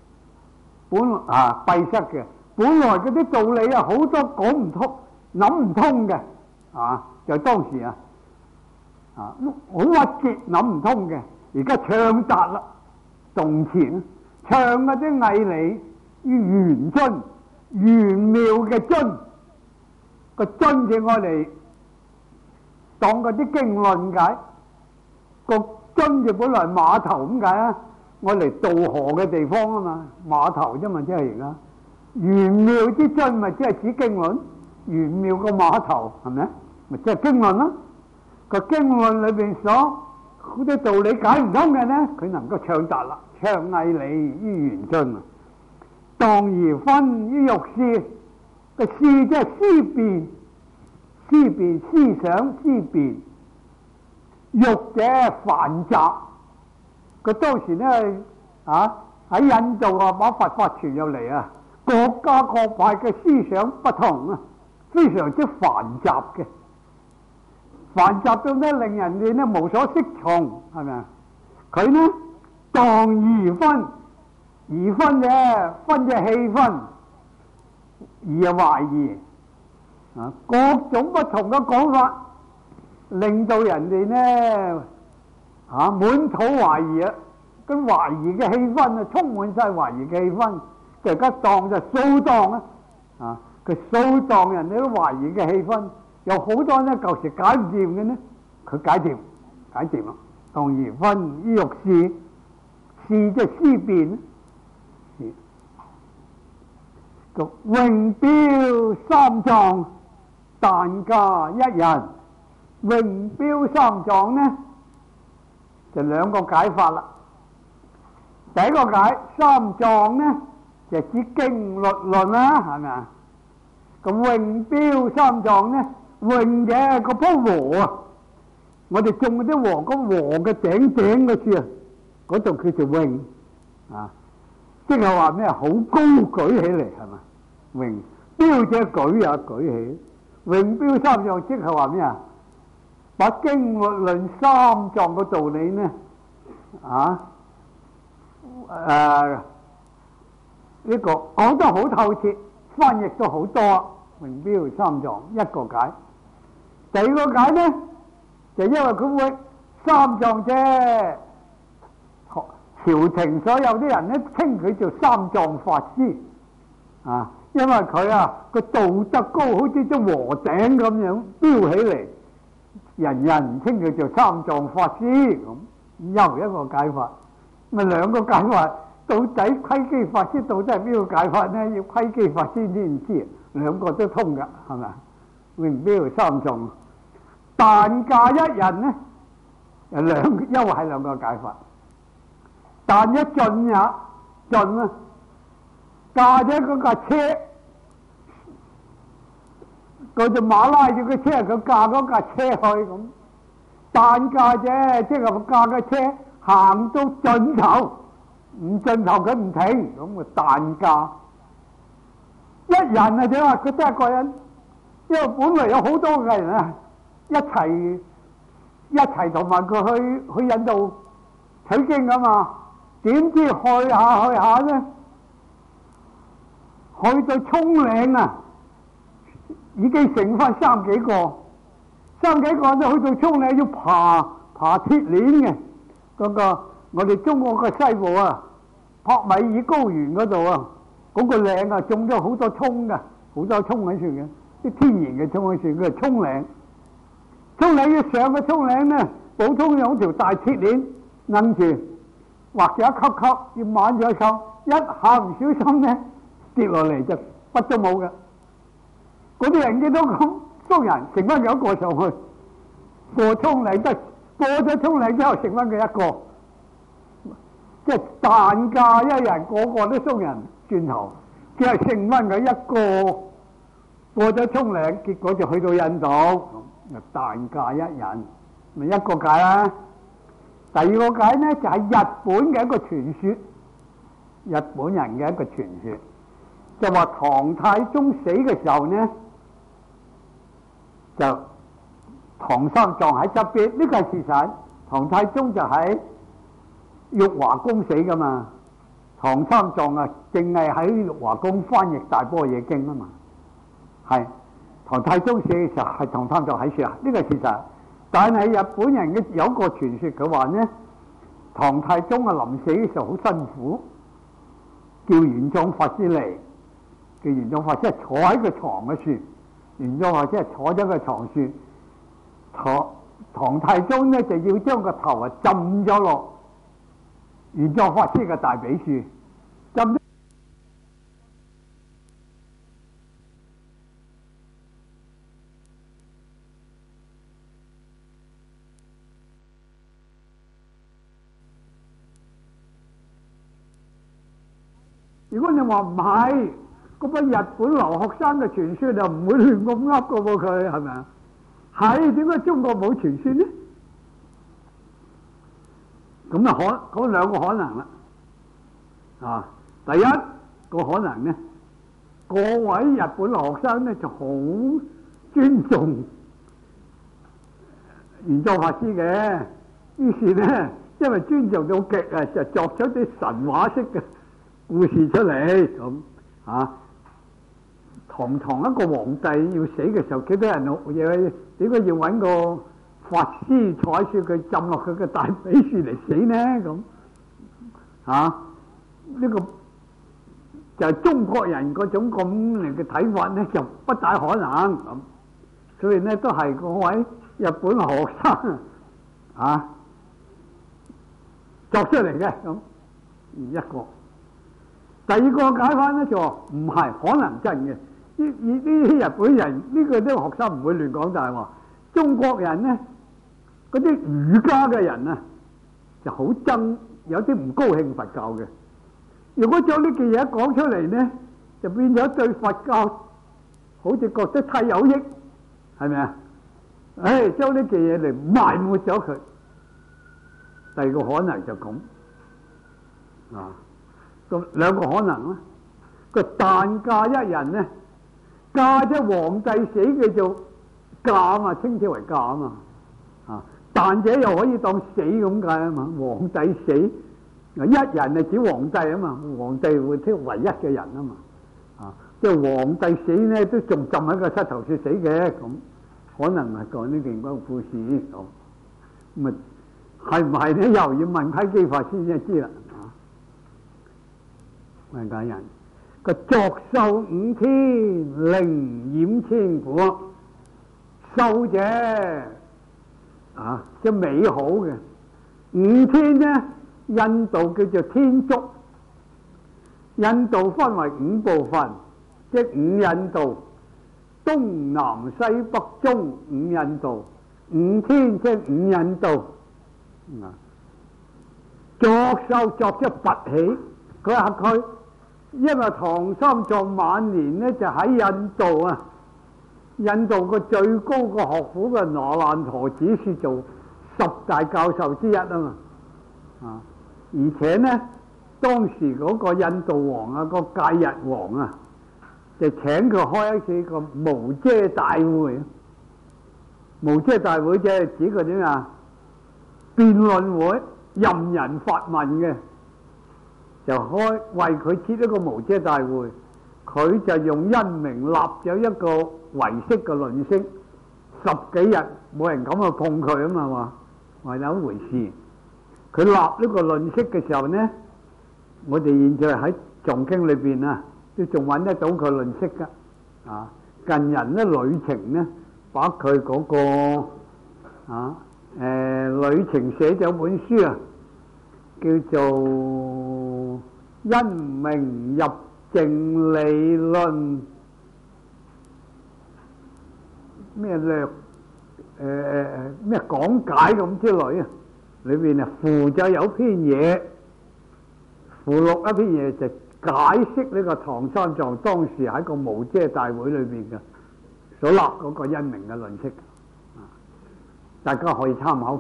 閉塞嘅。本來嗰啲道理啊，好多講唔通、諗唔通嘅，就當時好鬱結諗唔通嘅，而家暢達啦，動詞暢嗰啲藝理於圓津，玄妙嘅津，個津字愛嚟當嗰啲經論解，個津字本來碼頭咁解啊，愛嚟渡河嘅地方啊嘛，碼頭啫嘛，即係而家。玄妙之津咪即係指經論，玄妙個碼頭係咪？咪即係經論咯。個經論裏邊所好多道理解唔通嘅呢，佢能夠暢達啦，暢藝理於圓津，蕩而分於玉師。個師即係思辨，思辨思想思辨。玉者繁雜，佢當時呢喺印度把佛法傳入嚟啊。各家各派嘅思想不同啊，非常之繁雜嘅，繁雜到呢令人哋呢無所適從，係咪啊？佢呢蕩而分，而分嘅分嘅氣氛，而懷疑各種不同嘅講法，令到人哋呢滿肚懷疑啊，咁懷疑嘅氣氛啊，充滿晒懷疑嘅氣氛。而家蕩就掃蕩啊！佢掃蕩人哋都懷疑嘅氣氛，有好多呢舊時解唔掂嘅呢，佢解掂啦。蕩而分於玉師，師即係思辨。榮標三藏，但駕一人。榮標三藏呢，就兩個解法啦。第一個解三藏呢，就指經律論啦，係咪啊？咁榮標三藏呢，榮嘅嗰樖禾啊，我哋種嗰啲禾，嗰禾嘅頂嗰處啊，嗰度叫做榮啊，即係話咩？好高舉起嚟，係嘛？榮標者舉也舉起，榮標三藏即係話咩啊？把經律論三藏嘅道理呢，呢個講得好透徹，翻譯都好多，榮標三藏一個解。第二個解呢，就因為佢會三藏啫，朝廷所有啲人呢稱佢做三藏法師啊，因為佢個道德高，好似隻禾頂咁樣飆起嚟，人人稱佢做三藏法師咁，又一個解法。咪兩個解法。到底窺基法師到底係邊個解法呢？要窺基法師先知，兩個都通㗎，係咪？榮標三藏，但駕一人呢，又係兩個解法。但一進也進啊，駕咗嗰架車，嗰隻馬拉住個車，佢駕嗰架車去咁。但駕啫，即係駕架車行到盡頭。唔盡頭佢唔停，咁啊但駕一人啊，點啊？佢得一個人，因為本來有好多嘅人啊，一齊同埋佢去印度取經啊嘛。點知去下呢，去到蔥嶺啊，已經剩翻三幾個呢，去到蔥嶺要爬鐵鏈嘅嗰個。我哋中國嘅西部帕米爾高原嗰度嗰個嶺種咗好多蔥㗎，好多蔥喺處嘅，啲天然嘅蔥喺處，佢係蔥嶺。蔥嶺要上個蔥嶺呢，普通有條大鐵鏈掹住，或者一級級要挽咗手，一下唔小心呢跌落嚟就乜都冇嘅。嗰啲人見到咁捉人，剩翻佢一個上去過蔥嶺，過咗蔥嶺之後剩翻佢一個。 即係但嫁一人，個個都送人轉頭，只係剩翻佢一個過咗沖涼，結果就去到印度，但嫁一人，咪一個解啦。第二個解呢，就係日本嘅一個傳說，日本人嘅一個傳說，就話唐太宗死嘅時候呢，就唐三藏喺側邊，呢個係事實。唐太宗就喺玉華宮死噶嘛，唐三藏啊，淨係喺玉華宮翻譯大般若經啊嘛，係唐太宗死嘅時候係唐三藏喺處啊，呢個係事實。但係日本人嘅有個傳說，佢話呢，唐太宗啊臨死嘅時候好辛苦，叫玄奘法師嚟，叫玄奘法師係坐喺個床嘅處，玄奘法師係坐咗個床處，唐太宗呢就要將個頭啊浸咗落玄奘法師嘅大髀處，浸。如果你話唔係，嗰班日本留學生嘅傳說就唔會亂咁噏噶喎，佢係咪啊？係，點解中國冇傳說呢？咁啊嗰兩個可能啦。啊，第一個可能呢，各位日本留學生呢就好尊重玄奘法師嘅，於是呢，因為尊重到極啊，就作咗啲神話式嘅故事出嚟咁啊。堂堂一個皇帝要死嘅時候，幾多人點解要揾個法師坐喺處佢浸落佢嘅大髀處嚟死呢？咁啊，呢個就係中國人嗰種咁嚟嘅睇法呢，就不大可能咁。所以呢，都係嗰位日本學生啊作出嚟嘅咁一個。第二個解法呢，就唔係可能真嘅。呢啲日本人呢個啲學生唔會亂講大話。中國人呢，嗰啲儒家嘅人啊，就好憎，有啲唔高興佛教嘅。如果將呢件嘢講出嚟呢，就變咗對佛教好似覺得太有益，係咪啊？將呢件嘢嚟埋沒咗佢。第二個可能就咁啊，咁兩個可能啦。個但嫁一人呢，嫁即皇帝死嘅做嫁啊嘛，稱之為嫁啊嘛。啊，但者又可以當死咁解啊嘛。皇帝死，一人係指皇帝啊嘛，皇帝會即唯一嘅人啊嘛。啊，即係皇帝死呢，都仲浸喺個膝頭處死嘅，咁可能係講呢件嗰個故事咁。咁啊，係唔係呢？又要問批機法先至知啦。問解人個作壽5天，靈染千古。壽者啊，即係美好嘅。5天呢，印度叫做天竺。印度分為5部分，即5印度，東南西北中5印度。5天即5印度。作壽作即拔起，佢話佢因為唐三藏晚年呢，就喺印度啊，印度個最高個學府嘅那爛陀寺是做10大教授之一啊嘛。啊，而且呢，當時嗰個印度王啊，個戒日王啊，就請佢開一次個無遮大會。無遮大會即係指個點啊？辯論會，任人發問嘅，就開為佢設一個無遮大會。佢就用因名立咗一個唯識嘅論式，10幾日冇人敢去碰佢啊嘛，話有一回事。佢立呢個論式嘅時候呢，我哋現在喺藏經裏邊啊，都仲揾得到佢論式噶。啊，近人呢，旅程呢，把佢嗰個旅程寫咗本書啊，叫做因明入淨理論咩略咩講解咁之類啊，裏邊啊附咗有篇嘢附錄一篇嘢就解釋呢個唐三藏當時喺個無遮大會裏邊嘅所立嗰個因明嘅論釋，大家可以參考佢。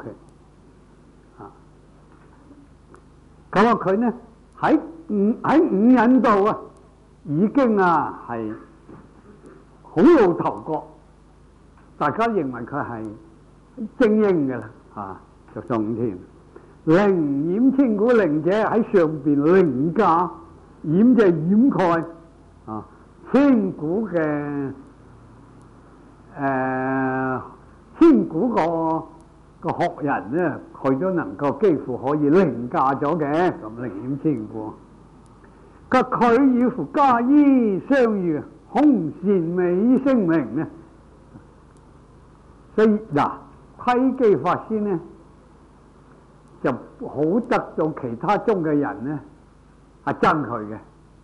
咁佢呢喺五印度啊，已經係好有頭角，大家認為佢係精英嘅啦，就宋天靈掩千古，靈者喺上邊凌駕，掩就掩蓋千古嘅千古個學人呢，佢都能夠幾乎可以凌駕咗嘅，咁靈掩千古。佢與乎家衣相遇，空善美聲明呢。所以窺基法師呢就好得到其他宗嘅人呢係憎佢嘅。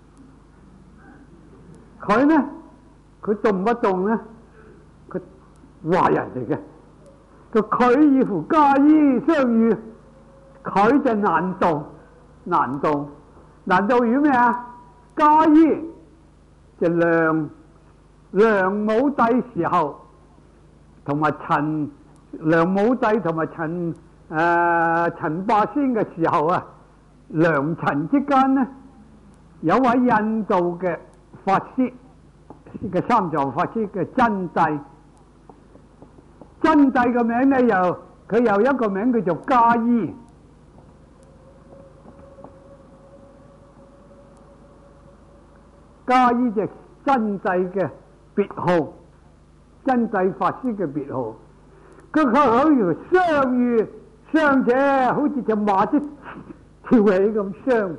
佢呢，佢動不動呢，佢話人哋嘅。佢與乎家衣相遇，佢就難道與咩啊？家衣就梁武帝時候，同埋梁武帝同埋陳霸先嘅時候啊，梁陳之間呢，有位印度嘅法師嘅三藏法師嘅真諦。真諦嘅名呢，佢又一個名叫做家衣。家衣就真諦嘅別號，真諦法師嘅別號。佢好似相遇，相者好似隻馬即跳起咁相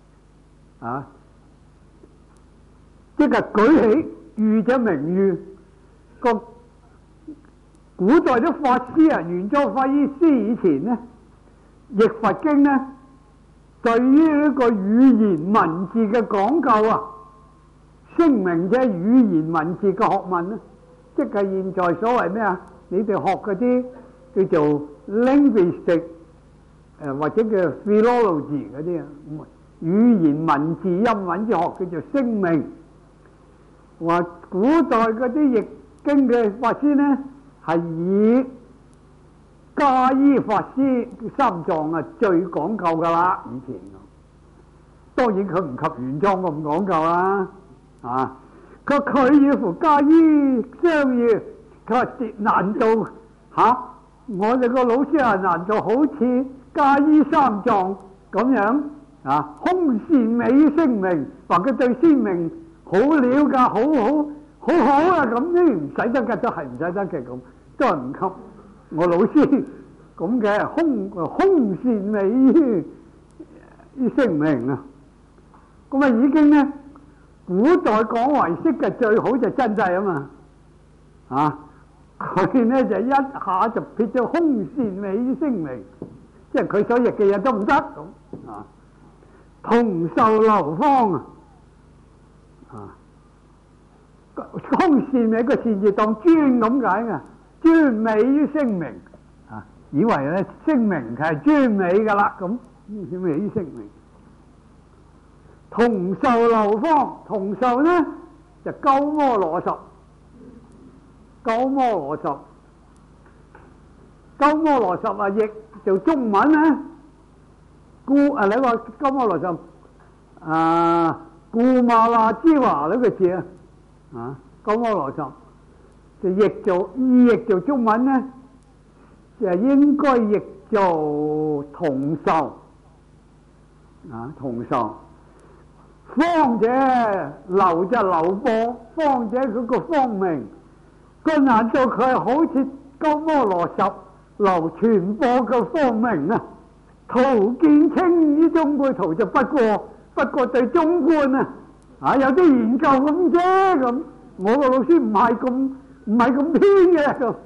即係舉起，喻者名喻。個古代啲法師玄奘法師以前呢，譯佛經呢，對於呢個語言文字嘅講究聲明者語言文字嘅學問呢，即係現在所謂咩啊？你哋學嗰啲叫做 linguistic 或者叫 philology 嗰啲語言文字音韻之學叫做聲明。話古代嗰啲譯經嘅法師呢，係以家衣法師三藏最講究噶啦，以前當然佢唔及玄奘咁講究啦。佢與乎家衣相遇，佢話難道我哋個老師難道好似家衣三藏咁樣空善美聲明，話佢對聲明好了噶，好咁呢？唔使得嘅，都係唔使得嘅，咁都係唔及我老師咁嘅空善美聲明咁已經呢，古代講唯識嘅最好就真諦嘛佢呢就一下就撇咗空善美聲明，即係佢所譯嘅嘢都唔得同受流芳空善美個善字當專咁解嘅，專美於聲明以為咧聲明係專美噶啦，咁美於聲明。同受流芳，同受呢就鳩摩羅什，鳩摩羅什譯做中文呢，你話鳩摩羅什固馬那之華呢個字鳩摩羅什就譯做中文呢，就應該譯做同受同受。方者流就流播，方者佢個方名，難道佢係好似鳩摩羅什流傳播嘅方名圖見清於中輩圖就不過對中觀有啲研究咁啫咁。我個老師唔係咁偏嘅咁。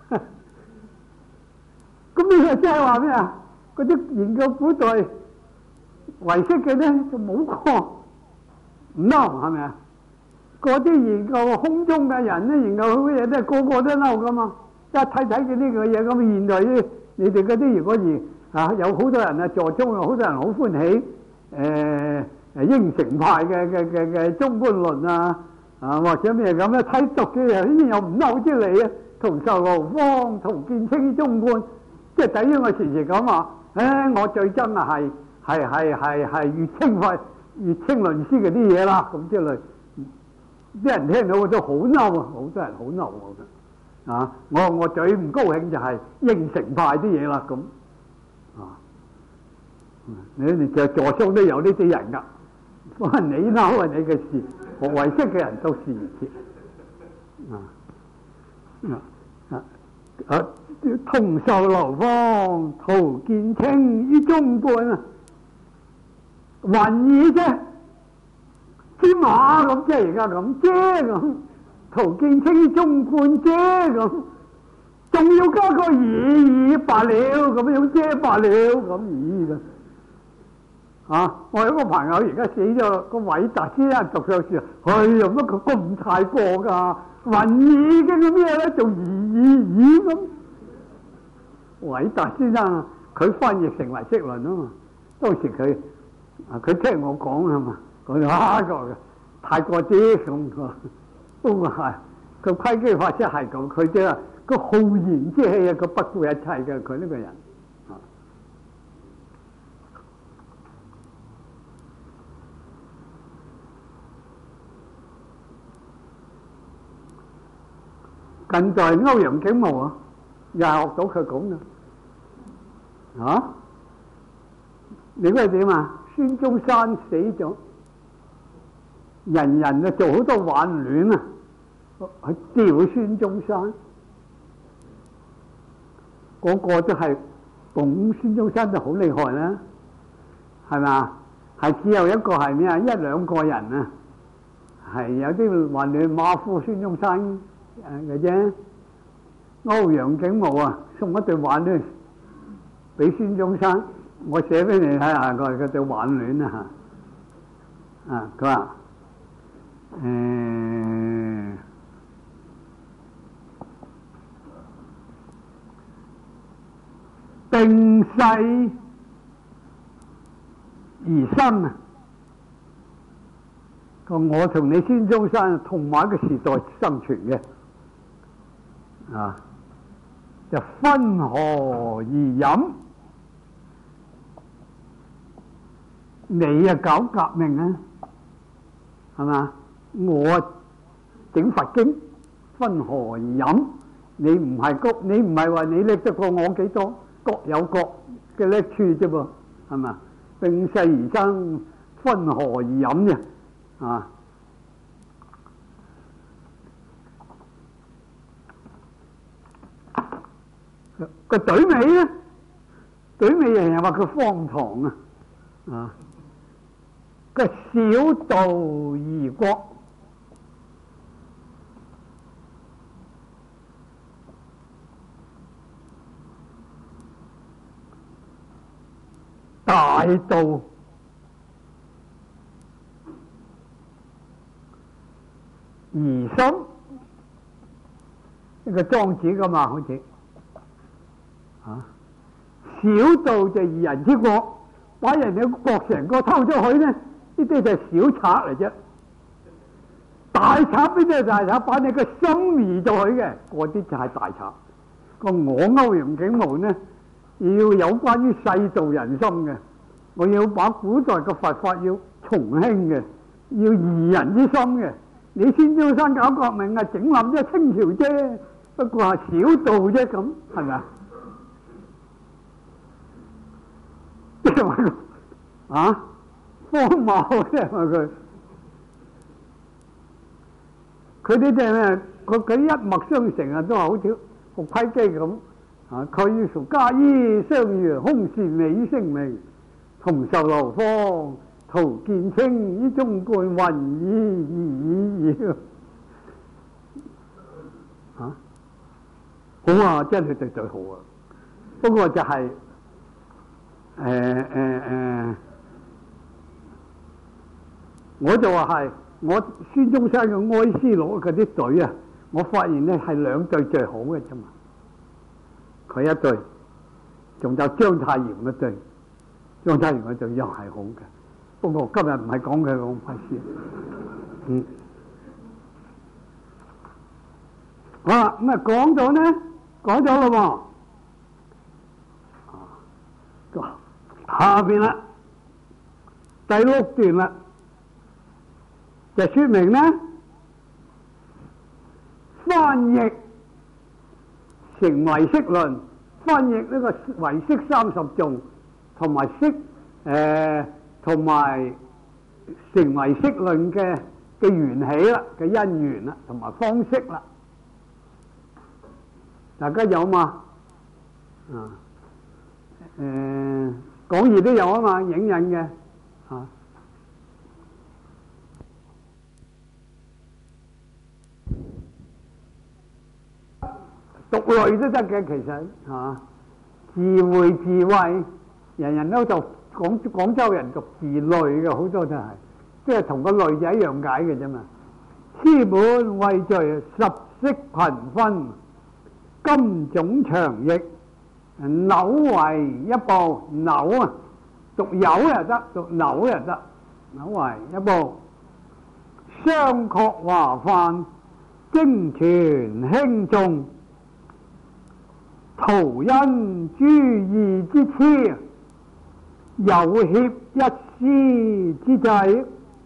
咁呢個即係話咩啊？嗰啲研究古代唯識嘅呢，就冇過唔嬲，係咪啊？嗰啲研究空中嘅人呢，研究好多嘢都係個個都嬲噶嘛。一睇見呢個嘢咁，現在你哋嗰啲如果有好多人助中，有好多人好歡喜， 應承派嘅中觀論或者咩咁咧，睇讀嘅人又唔嬲之嚟啊！同受勞方，圖見清中觀，即係等於我時時講話，我最憎係月清論師嗰啲嘢啦，咁之類，啲人聽到都好嬲啊！好多人好嬲我嘅，我最唔高興就係應承派啲嘢啦，咁你哋就座上都有呢啲人噶，你嬲係你嘅事，我為識嘅人都是如此。同受流芳，圖見清於中觀雲耳啫，芝麻咁即係而家咁啫咁，圖見清於中觀啫咁，仲要加個耳罷了咁樣啫罷了咁耳我有個朋友而家死咗，個偉達先生讀上書，乜佢咁太過㗎？雲耳嘅咁咩咧，做耳咁。偉達先生佢翻譯成為釋論嘛，當時佢聽我講嘛，講到太過啲咁不過係個規矩法則係咁，佢即係個浩然之氣佢不顧一切嘅，佢呢個人。近代歐陽景模又係學到佢講嘅，你估係點啊？孫中山死咗，人人做好多挽聯去吊孫中山，個個都係捧孫中山就好厲害啦，係咪？係只有一個係咩啊？一兩個人係有啲挽聯馬虎孫中山嘅啫。歐陽景模送一對挽聯俾孫中山，我寫俾你睇下佢對挽聯佢話定世而生我同你孫中山同埋一個時代生存嘅就分河而飲，你搞革命係嘛？我整佛經，分河而飲。你唔係話你叻得過我幾多，各有各嘅叻處啫噃，係嘛？並世而生，分河而飲啫，個隊尾咧，隊尾人又話佢荒唐個小道而國，大道而生，呢個莊子噶嘛，好似小道就義人之國，把人哋國成個偷咗去呢，呢啲就係小賊嚟啫。大賊邊啲係大賊？把你個心移咗去嘅，嗰啲就係大賊。我歐陽景模呢，要有關於世道人心嘅，我要把古代嘅佛法要重興嘅，要義人之心嘅。你孫中山搞革命整冧咗清朝啫，不過係小道啫，咁係咪啊？即係話荒謬，即係話佢啲即係咩？佢一脈相承都係好似學規機咁佢屬家衣相如，空是美聲明，同受流芳，圖見清於中觀雲耳好真係最好不過就係我就話係我孫中山嘅哀思錄嗰啲隊我發現呢係兩隊最好嘅啫嘛。佢一隊，仲有章太炎嗰隊，章太炎嗰隊又係好嘅。 不過今日唔係講佢講法師。好啦，咁啊講咗呢，講咗咯喎。下邊啦，第6段啦，就說明呢，翻譯成唯識論，翻譯呢個唯識30頌，同埋同埋成唯識論嘅緣起啦，嘅因緣啦，同埋方式啦，大家有嘛？講義都有啊嘛，影印嘅讀類都得嘅，其實字會字慧，人人都讀廣州人讀字類嘅，好多都係，即係同個類就一樣解嘅啫嘛。書本謂序十識群分，今總長譯，扭為一部，扭啊，讀有又得，讀扭又得，扭為一部。商榷華範，經傳輕重，圖因諸義之痴，有協一絲之際。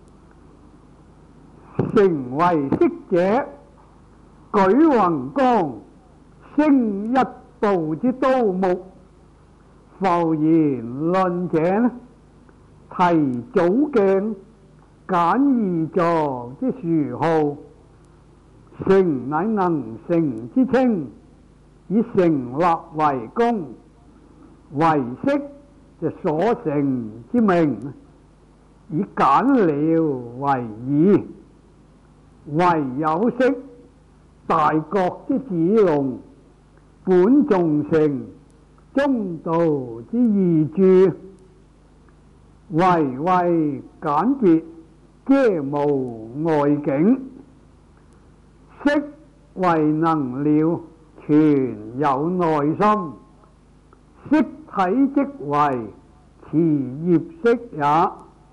成唯識者，舉宏綱，升一步之刀目。浮言論者，提祖鏡，簡易座之殊號。成乃能成之稱，以成立為功。唯識就所成之名，以簡了為義。唯有識大覺之子龍，本頌成中道之義著。唯簡潔，皆無外境。識唯能了，全有內心。識體即為持業識也。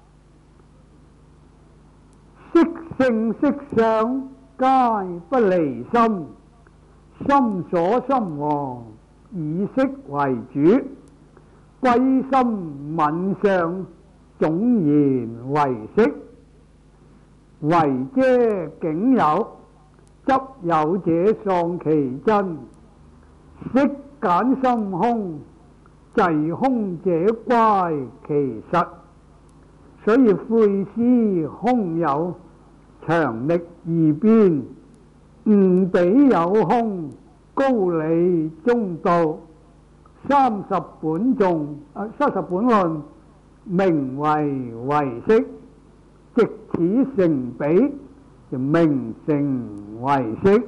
識性識相，皆不離心。心所心王，以識為主。歸心泯相，總言為識。唯遮境有，執有者喪其真。識簡心空，滯空者乖其實。所以悔思空有，長力二邊。吾彼有空，高理中道。30本頌，30本論，名為唯識。藉此成彼，就名成唯識。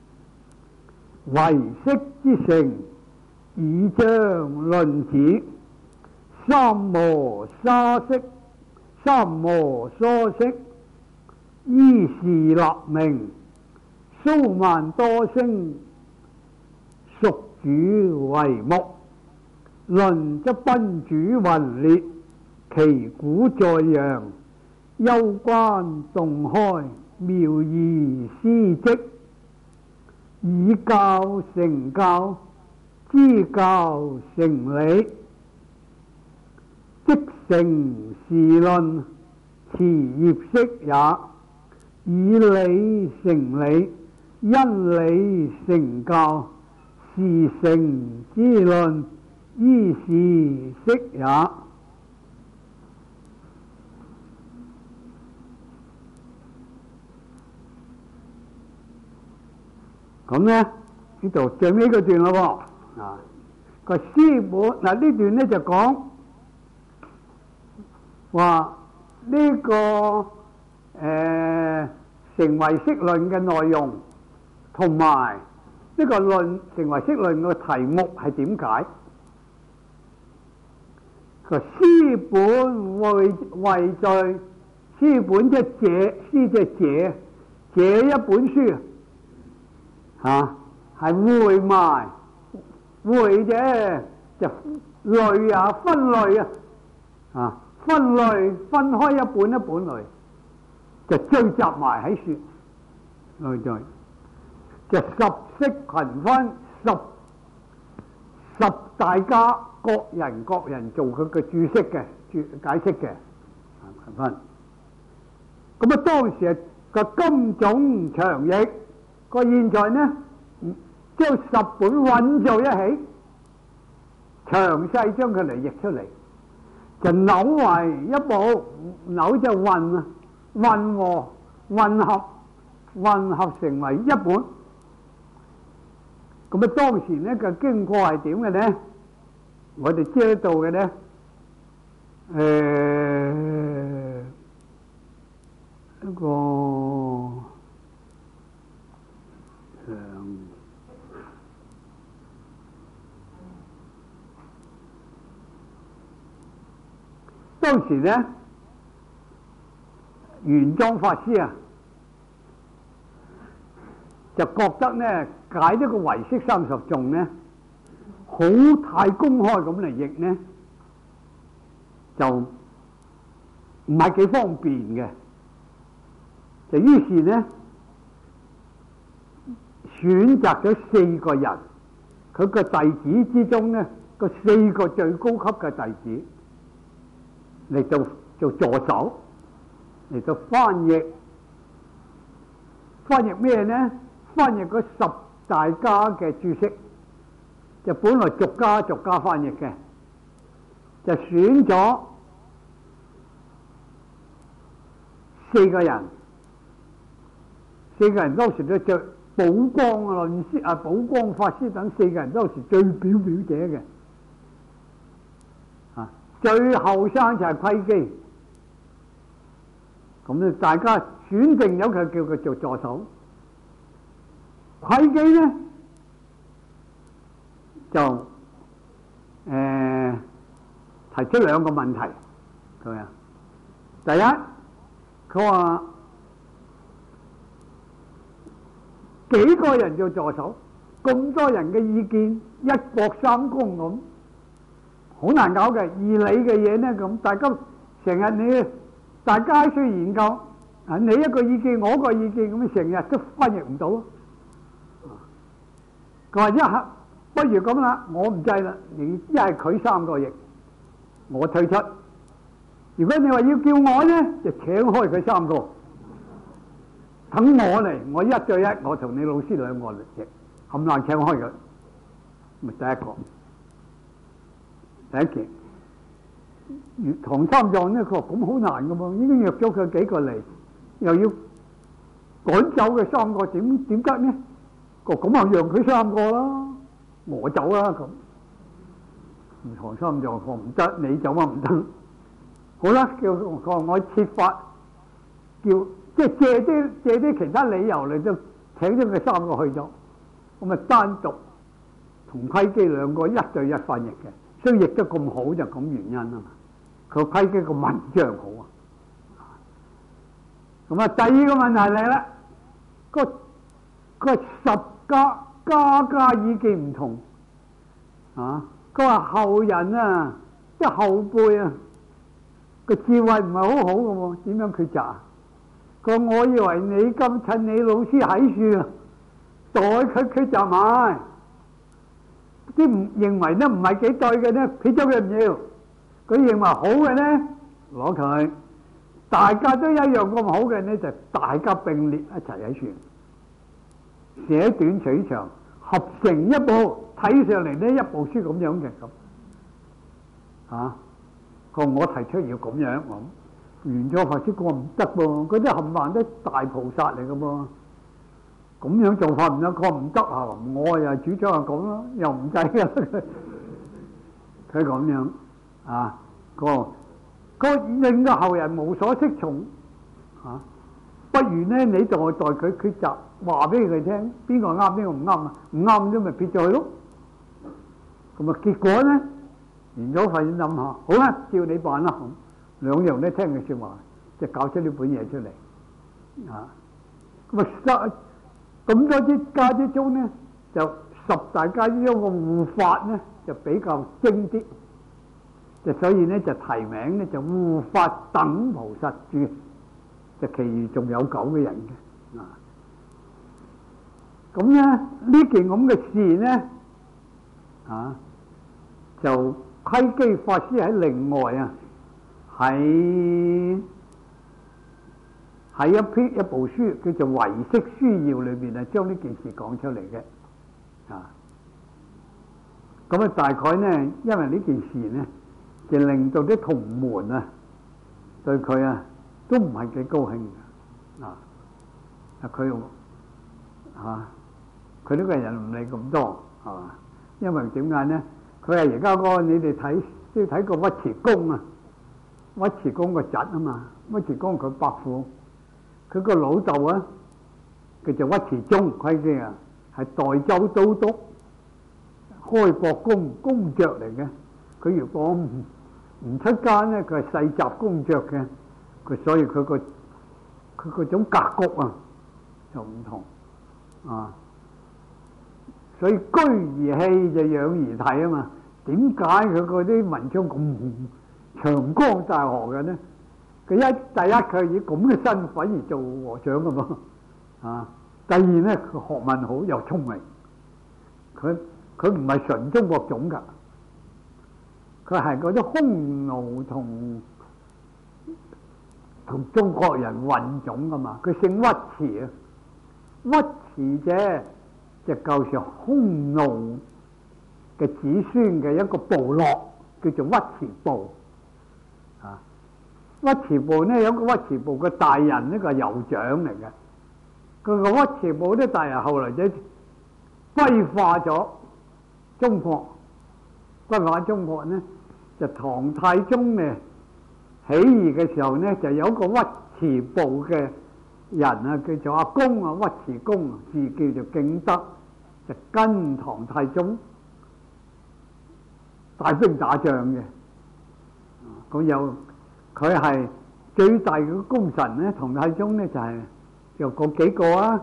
唯識之成，以將論此。三摩沙識，三摩梭識，依時立名。蘇曼多星，屬主為目。論則賓主雲列，其鼓在揚。幽關洞開，妙義施積。以教成教，知教成理。即成時論，持業識也。以理成理，因理成教。是成之論，依是識也。咁呢度最尾嗰段咯喎，個師本呢段呢就講話呢個成唯識論嘅內容，同埋呢個成唯識論嘅題目係點解？個師本謂序，師本即係這，師即係這一本書。係會埋會啫，就類分類分類分開一本一本嚟，就聚集埋喺書內在，就十識群分，十大家各人做佢嘅注釋嘅解釋嘅群分。咁啊，當時係個金總長譯，個現在呢將10本混在一起，詳細將佢嚟譯出嚟，就扭為一部，扭就混合成為一本。咁啊，當時呢個經過係點嘅呢？我哋知道嘅呢，一個當時呢，玄奘法師啊，就覺得呢解咗個唯識30頌呢，好太公開咁嚟譯呢，就唔係幾方便嘅。就於是呢，選擇咗4個人，佢個弟子之中呢，個4個最高級嘅弟子嚟到做助手，嚟到翻譯咩呢？翻譯嗰10大家嘅注釋，就本來逐家翻譯嘅，就選咗4個人。4個人當時都最寶光論師啊、寶光法師等4個人當時最表者嘅，啊，最後生就係窺基。咁咧，大家選定咗佢，叫佢做助手。窺基呢，就提出2個問題，佢話：第一，佢話幾個人做助手，咁多人嘅意見一國三公咁，好難搞嘅。義理嘅嘢呢，咁大家成日大家需要研究，啊，你一個意見，我一個意見，咁成日都翻譯唔到。佢話：一刻不如咁啦，我唔制啦，你一係佢3個譯，我退出。如果你話要叫我呢，就請開佢3個。等我嚟，我1對1，我同你老師2個嚟譯，冚唪唥請開佢，咪第一個。第一期，唐三藏呢，佢話咁好難噶噃，已經約咗佢幾個嚟，又要趕走佢3個，點得呢？咁啊，讓佢3個啦，我走啦咁。唐三藏話唔得，你走啊唔得。好啦，叫我設法叫。即係借啲其他理由嚟就請咗佢3個去咗，咁啊單獨同窺基2個1對1翻譯嘅，所以譯得咁好就咁原因啊嘛。佢窺基個文章好啊。咁啊，第2個問題嚟啦，個10家意見唔同啊。佢話後人啊，即係後輩啊，個智慧唔係好好嘅喎，點樣抉擇啊？我以為你咁趁你老師喺處啊，代佢抉擇埋，啲唔認為呢唔係幾對嘅呢，撇咗佢唔要。佢認為好嘅呢，攞佢，大家都一樣咁好嘅呢，就大家並列一齊喺處，寫短取長，合成一部，睇上嚟呢一部書咁樣嘅咁。啊，我提出要咁樣咁。玄奘法師講唔得噃，嗰啲冚唪唥都大菩薩嚟嘅噃，咁樣做法唔得，佢話唔得啊！我又主張係咁咯，又唔制嘅。佢咁樣啊，個令到後人無所適從啊，不如呢你代佢抉擇，話俾佢聽邊個啱邊個唔啱啊？唔啱咗咪撇咗佢咯。咁啊，結果呢，玄奘法師諗下，好啦，照你辦啦。2樣都聽佢説話，就搞出呢本嘢出嚟啊！咁啊，咁多啲家之中呢，就10大家之中個護法呢，就比較精啲， 就所以咧就提名咧就護法等菩薩住，就其餘仲有9個人嘅。咁咧呢件咁嘅事咧就窺基法師喺另外喺一部書叫做《唯識書要》裏邊將呢件事講出嚟嘅。咁大概呢，因為呢件事呢，就令到啲同門對佢都唔係幾高興佢呢個人唔理咁多係嘛？因為點解呢？佢係而家你哋都要睇過尉遲恭尉遲恭個侄嘛。尉遲恭佢伯父，佢個老豆叫做尉遲宗，佢先係代州都督、開國公爵嚟嘅。佢如果唔出家呢，佢係世襲公爵嘅。所以佢嗰種格局就唔同所以居而氣就養而睇啊嘛。點解佢嗰啲文章咁長江大河嘅呢？佢第一佢以咁嘅身份而做和尚噶嘛第二呢，佢學問好又聰明。佢唔係純中國種噶，佢係嗰啲匈奴同中國人混種噶嘛。佢姓尉遲尉遲啫，就舊時匈奴嘅子孫嘅一個部落叫做尉遲部尉遲部呢，有個尉遲部嘅大人呢個係酋長嚟嘅。佢個尉遲部啲大人後來就歸化咗中國。歸化中國呢，就唐太宗呢起義嘅時候呢，就有個尉遲部嘅人叫做阿公尉遲恭，字叫做敬德，就跟唐太宗帶兵打仗嘅。咁佢係最大嘅功臣呢，唐太宗呢就嗰幾個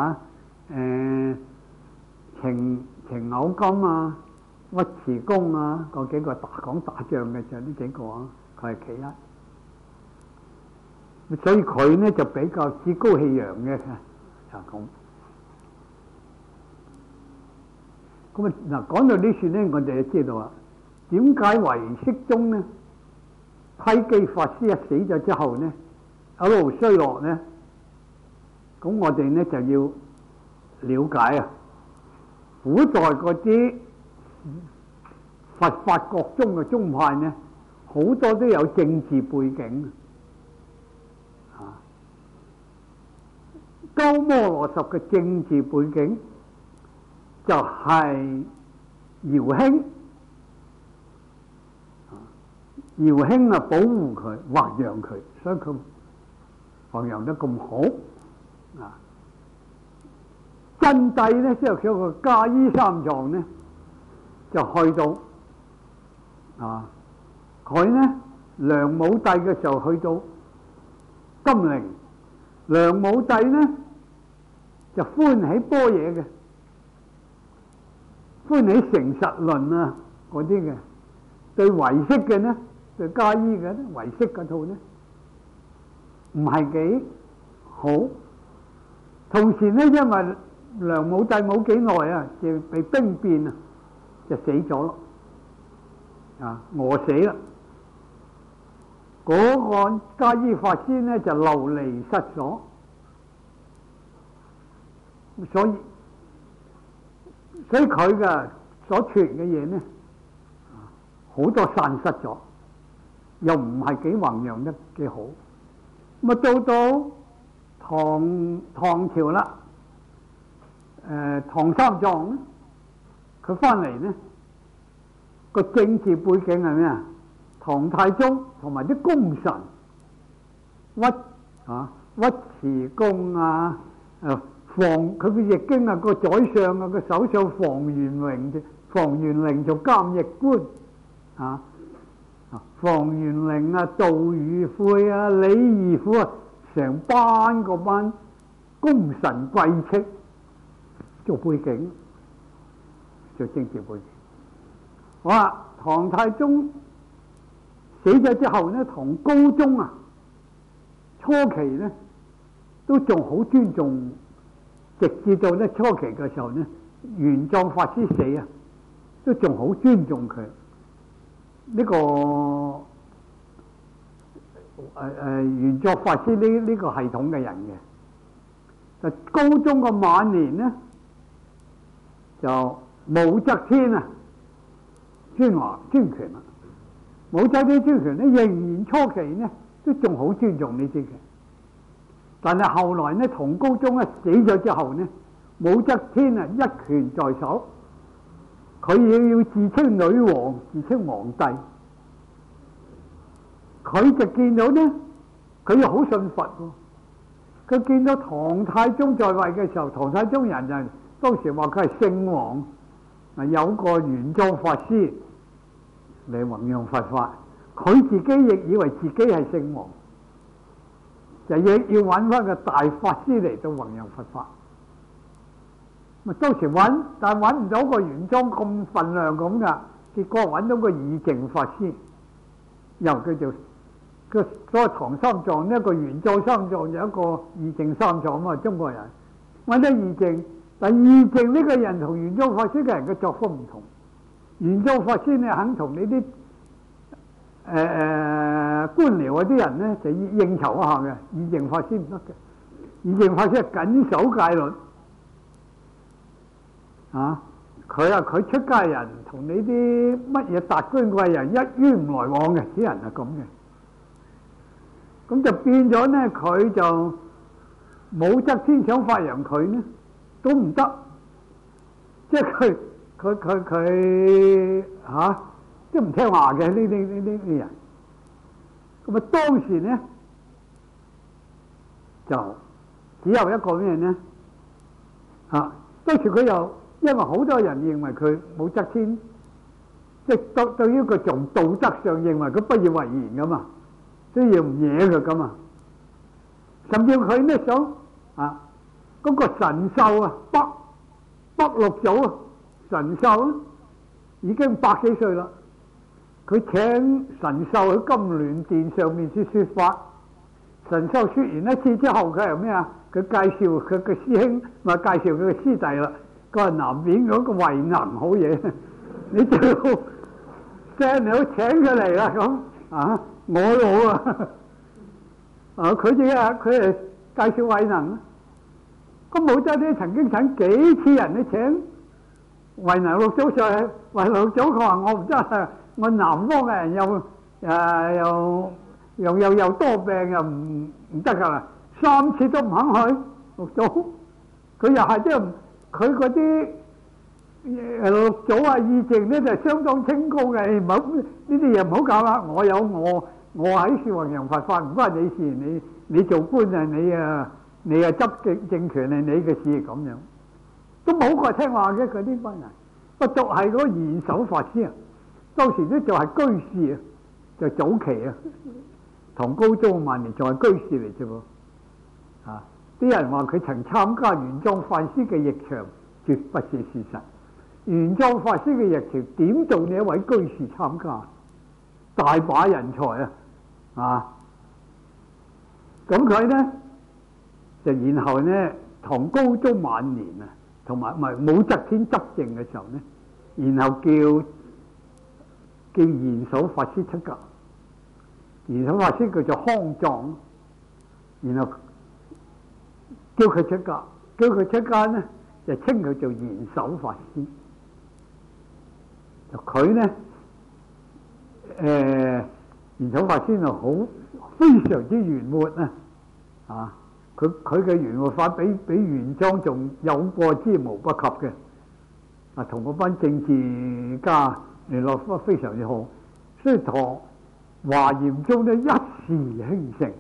程咬金尉遲恭嗰幾個講打仗嘅就呢幾個佢係其一。所以佢呢就比較趾高氣揚嘅就咁。咁講到呢處呢，我哋就知道點解唯識宗呢，窺基法師一死咗之後呢，一路衰落呢？咁我哋呢就要了解古代嗰啲佛法國中嘅宗派呢，好多都有政治背景。鳩摩羅什嘅政治背景就係姚興。姚興保護佢、弘揚佢，所以佢弘揚得咁好。真帝呢，即係叫個嘉衣三藏呢，就去到佢呢，梁武帝嘅時候去到金陵，梁武帝呢就歡喜般若嘅，歡喜成實論嗰啲嘅，對唯識嘅呢，對嘉衣嘅唯識嗰套呢唔係幾好。同時呢，因為梁武帝冇幾耐就被兵變就死咗咯，餓死啦。嗰個嘉衣法師呢就流離失所，所以佢嘅所傳嘅嘢呢，好多散失咗，又唔係幾弘揚得幾好。咁到唐朝啦，唐三藏呢，佢翻嚟呢個政治背景係咩啊？唐太宗同埋啲功臣尉遲恭佢嘅譯經個宰相個首相房元齡做監譯官房元齡杜宇晦李義府成班嗰班功臣貴戚做背景，做政治背景。好啦，唐太宗死咗之後呢，唐高宗啊，初期呢都仲好尊重，直至到呢初期嘅時候呢，玄奘法師死啊，都仲好尊重佢呢個玄奘法師呢個系統嘅人嘅。高宗嘅晚年呢，就武則天啊專權啦。武則天專權呢，仍然初期呢都仲好尊重呢啲嘅，但係後來呢，唐高宗啊死咗之後呢，武則天啊一權在手，佢要自稱女王，自稱皇帝。佢就見到呢，佢又好信佛喎。佢見到唐太宗在位嘅時候，唐太宗人人當時話佢係聖王，有個玄奘法師嚟弘揚佛法，佢自己亦以為自己係聖王，就亦要揾翻個大法師嚟到弘揚佛法。咪當時揾，但係揾唔到個玄奘咁份量咁噶，結果揾到個義淨法師，又叫做個所謂唐三藏呢，一個玄奘三藏，有一個義淨三藏嘛，中國人揾到義淨，但義淨呢個人同玄奘法師嘅人嘅作風唔同。玄奘法師呢肯同呢啲官僚嗰啲人呢就應酬一下嘅，義淨法師唔得嘅。義淨法師係緊守戒律啊！佢出家人同呢啲乜嘢達官貴人一於唔來往嘅，啲人係咁嘅。咁就變咗呢，佢就武則天想發揚佢呢都唔得，即係佢即係唔聽話嘅呢啲人。咁啊當時呢就只有一個咩呢？當時佢又因為好多人認為佢武則天，即係對於佢從道德上認為佢不以為然噶嘛，都要唔惹佢噶嘛。甚至佢呢想嗰個神秀啊，北六祖啊，神秀已經100幾歲啦。佢請神秀喺金鑾殿上面說法。神秀說完一次之後，佢係咩啊？佢介紹佢嘅師兄，咪介紹佢嘅師弟啦。佢話南邊嗰個慧能好嘢，你最好聲你好請佢嚟啦咁我老佢係介紹慧能。咁武則天曾經請幾次人去請慧能六祖上去，慧能六祖佢話我唔得，我南方嘅人又多病又唔得噶啦，3次都唔肯去。六祖佢又係即係佢嗰啲六祖啊義淨呢就相當清高嘅，唔好呢啲嘢唔好搞啦。我喺處弘揚佛法唔關你事，你做官啊你執政權係你嘅事咁樣，都冇個聽話嘅佢啲班人。不獨係嗰個賢首法師啊，當時都仲係居士啊，就早期啊，唐高宗晚年仲係居士嚟啫喎。啲人話佢曾參加玄奘法師嘅譯場，絕不是事實。玄奘法師嘅譯場點做你一位居士參加？大把人才咁佢呢就然後呢，唐高宗晚年啊，同埋武則天執政嘅時候呢，然後叫賢首法師出家。賢首法師叫做康藏，然後叫佢出家呢，就稱佢做賢首法師。就佢呢，賢首法師就好非常之圓活佢嘅圓活法比玄奘仲有過之無不及嘅。同嗰班政治家聯絡得非常之好，所以唐華嚴宗呢一時興盛，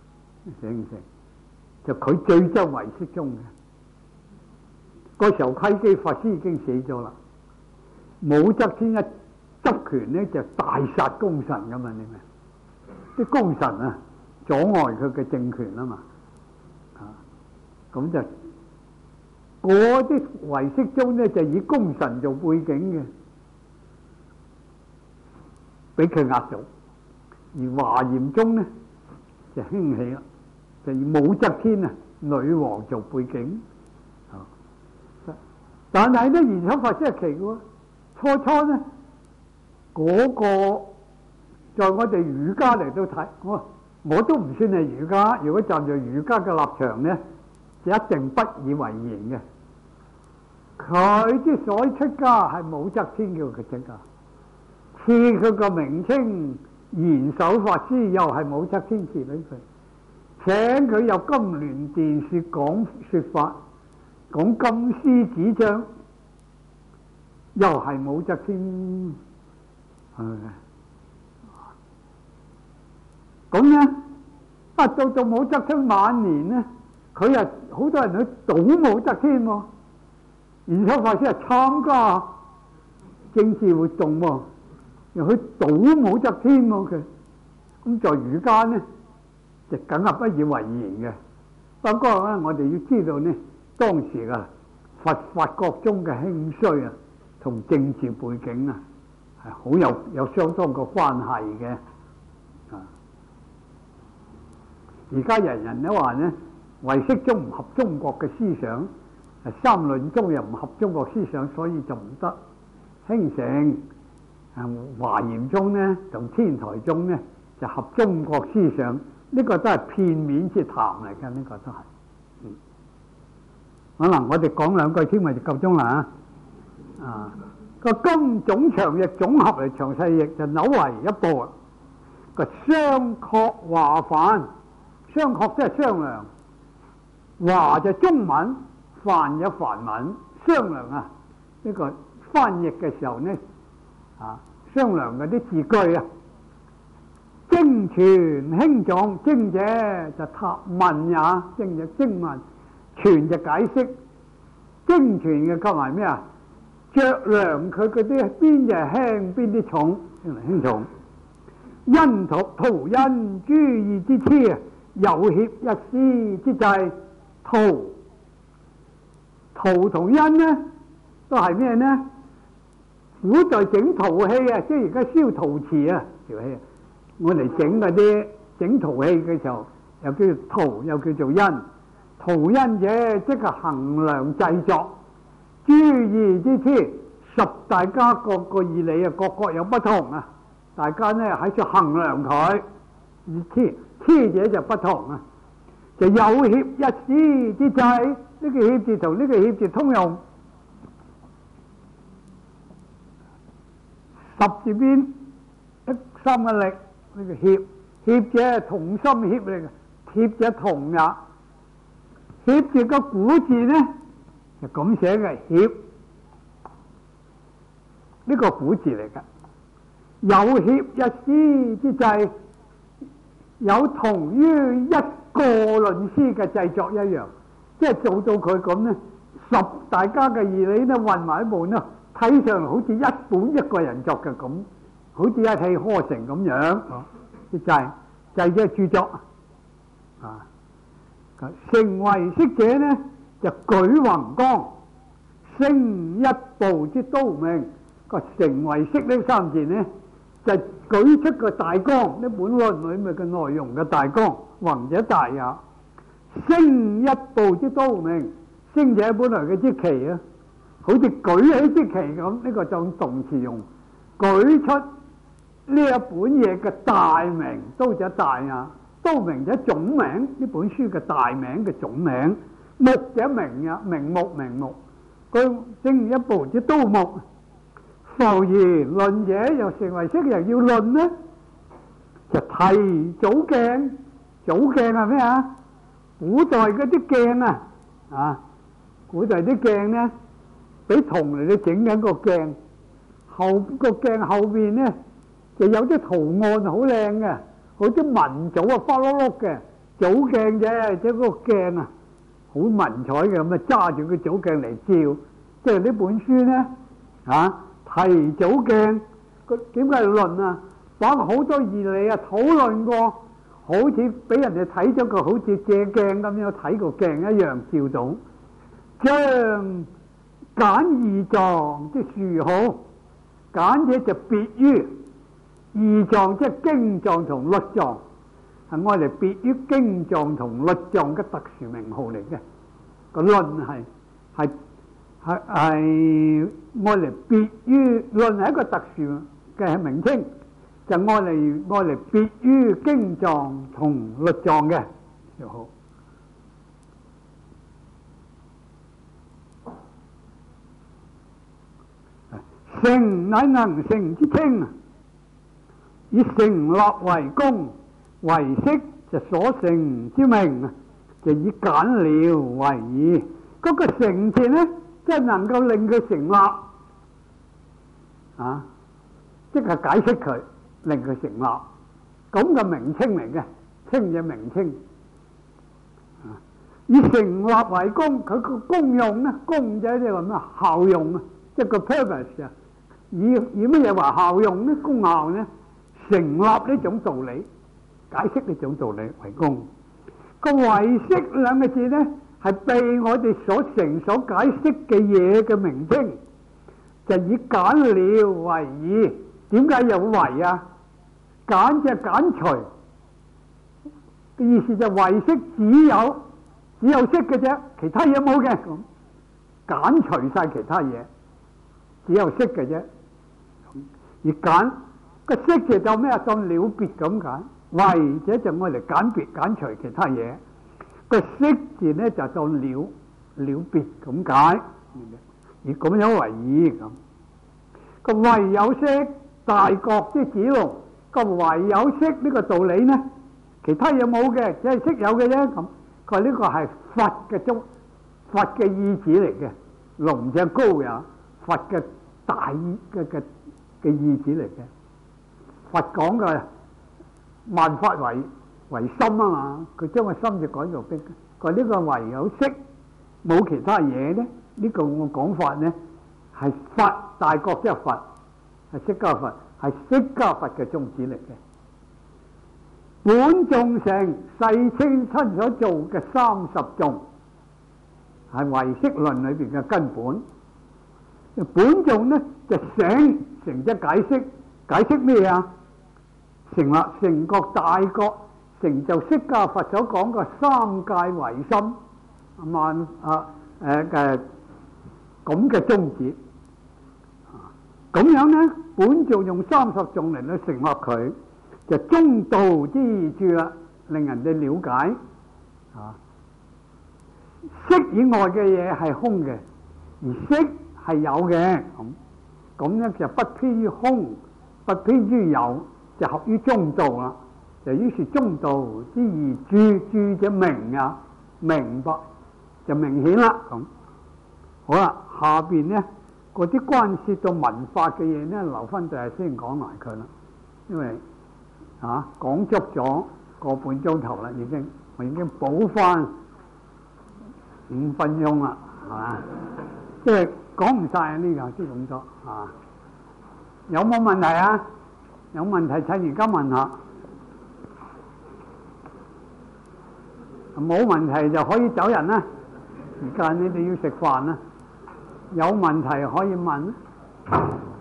就佢最憎唯識宗嘅。嗰時候窺基法師已經死咗啦，武則天一執權呢就大殺功臣㗎嘛，你明？啲功臣阻礙佢嘅政權啊嘛，咁就嗰啲唯識宗呢就以功臣做背景嘅，俾佢壓咗。 而華嚴宗呢就興起啦，就以武則天啊女王做背景。但係呢，玄奘法師係奇嘅喎，初初呢嗰個在我哋儒家嚟到睇，我都唔算係儒家。如果站在儒家嘅立場呢，就一定不以為然嘅。佢之所以出家係武則天叫佢出家，賜佢個名稱賢首法師又係武則天賜俾佢，請佢入金鑾殿講說法，講金絲子章，又係武則天。咁呢，到武則天晚年呢，佢又好多人去悼武則天喎。玄奘法師係參加政治活動喎，又去悼武則天喎佢。咁在儒家呢，就梗係不以為然嘅。不過咧，我哋要知道呢，當時啊佛法國中嘅興衰啊，同政治背景啊係好有相當嘅關係嘅。而家人人都話呢，唯識宗唔合中國嘅思想，三論宗又唔合中國思想，所以就唔得興盛。華嚴宗呢同天台宗呢就合中國思想，呢個都係片面之談嚟嘅，呢個都係。可能我哋講兩句先，咪就夠鐘啦。個經總長譯總合嚟詳細譯就扭為一部啊。個商榷華範，商榷即係商量，華就中文，梵有梵文，商量啊。呢個翻譯嘅時候呢，商量嗰啲字句啊。經傳興總，經者就答問也，經就經問，傳就解釋。經傳嘅及埋咩啊？酌量佢嗰啲邊就輕，邊啲重，輕重。因圖因諸義之詞啊，有協一絲之際。圖同因呢，都係咩呢？古代整陶器啊，即係而家燒陶瓷啊，條器啊，我哋整嗰啲整陶器嘅時候，又叫做圖，又叫做因。圖因者，即係衡量製作。諸義之詞，十大家各個義理啊，各有不同啊。大家呢喺度衡量佢，詞者就不同啊。就有協一絲之際，呢個協字同呢個協字通用。十字邊三個力，呢個協，協者同心協嚟嘅，協者同也。協字個古字呢就咁寫嘅協，呢個古字嚟嘅。有協一絲之際，有同於一個論師嘅製作一樣，即係做到佢咁呢，十大家嘅義理呢混埋一盤咯，睇上嚟好似一本一個人作嘅咁，好似一氣呵成咁樣。製即係著作啊。成唯識者呢就舉宏綱，升一步之都名。個成唯識呢三字呢就舉出個大綱，呢本論裏面嘅內容嘅大綱，宏者大也。升一步之都名，升者本來嘅之旗啊，好似舉起之旗咁，呢個就動詞用，舉出呢一本嘢嘅大名，都者大也。都名者總名，呢本書嘅大名嘅總名。目者名也，名目。佢升一步之都目。浮言論者，又成為識人要論呢，就提組鏡。組鏡係咩啊？古代嗰啲鏡啊，古代啲鏡呢，俾銅嚟到整緊個鏡，個鏡後邊呢就有啲圖案好靚嘅，好似文組啊，花碌碌嘅組鏡啫，即係嗰個鏡啊，好文采嘅咁啊，揸住個組鏡嚟照。即係呢本書呢，提組鏡，點解要論啊？把好多義理啊討論過，好似俾人哋睇咗個好似借鏡咁樣睇個鏡一樣照到。將簡義狀即殊好，簡者就別於義狀即係經狀同律狀，係愛嚟別於經狀同律狀嘅特殊名號嚟嘅。個論係愛嚟別於論係一個特殊嘅名稱，就愛嚟別於經狀同律狀嘅就好。成乃能成之稱，以成立為功，為色就所成之名，就以簡了為義。嗰個成字呢，即係能夠令佢成立啊，即係解釋佢，令佢成立咁嘅名稱嚟嘅，稱嘅名稱。以成立為功，佢個功用呢，功就係即係咩效用啊，即係個 purpose 啊。以乜嘢話效用呢？功效呢？成立呢種道理，解釋呢種道理為功。個為色兩個字呢，係被我哋所成所解釋嘅嘢嘅名稱，就以簡了為義。點解有為啊？簡就係簡除嘅意思，就為色只有色嘅啫，其他嘢冇嘅，咁簡除晒其他嘢，只有色嘅啫。而簡個色字就咩啊？當了別咁解，為者就愛嚟簡別簡除其他嘢。個色字呢就當了別咁解，而咁樣為義咁。個唯有色大覺即指路，個唯有色呢個道理呢，其他嘢冇嘅，只係色有嘅啫。咁佢話呢個係佛嘅意旨嚟嘅，龍隻高也，佛嘅大嘅意旨嚟嘅。佛講嘅萬法為心啊嘛，佢將個心就改做邊？佢呢個唯有色，冇其他嘢咧。呢個我講法咧係佛大覺即係佛，係釋迦佛，係釋迦佛嘅宗旨嚟嘅。本頌成世稱親所做嘅30頌，係唯識論裏邊嘅根本。本頌咧就成即解釋咩啊？成立成覺大覺，成就釋迦佛所講嘅三界唯心咁嘅宗旨。咁樣咧，本頌用30頌嚟去成立佢，就中道之義著啦，令人哋了解色以外嘅嘢係空嘅，而色係有嘅。咁咧就不偏於空，不偏於有，就合於中道啦。就於是中道之義著就明啊，明白就明顯啦。咁好啦，下邊咧嗰啲關涉到文法嘅嘢咧，留翻第日先講埋佢啦。因為講足咗個半鐘頭啦，我已經補翻5分鐘啦，係嘛？即係講唔晒呢個先咁多啊！有冇問題啊？有問題趁而家問下，冇問題就可以走人啦。而家你哋要食飯啦，有問題可以問。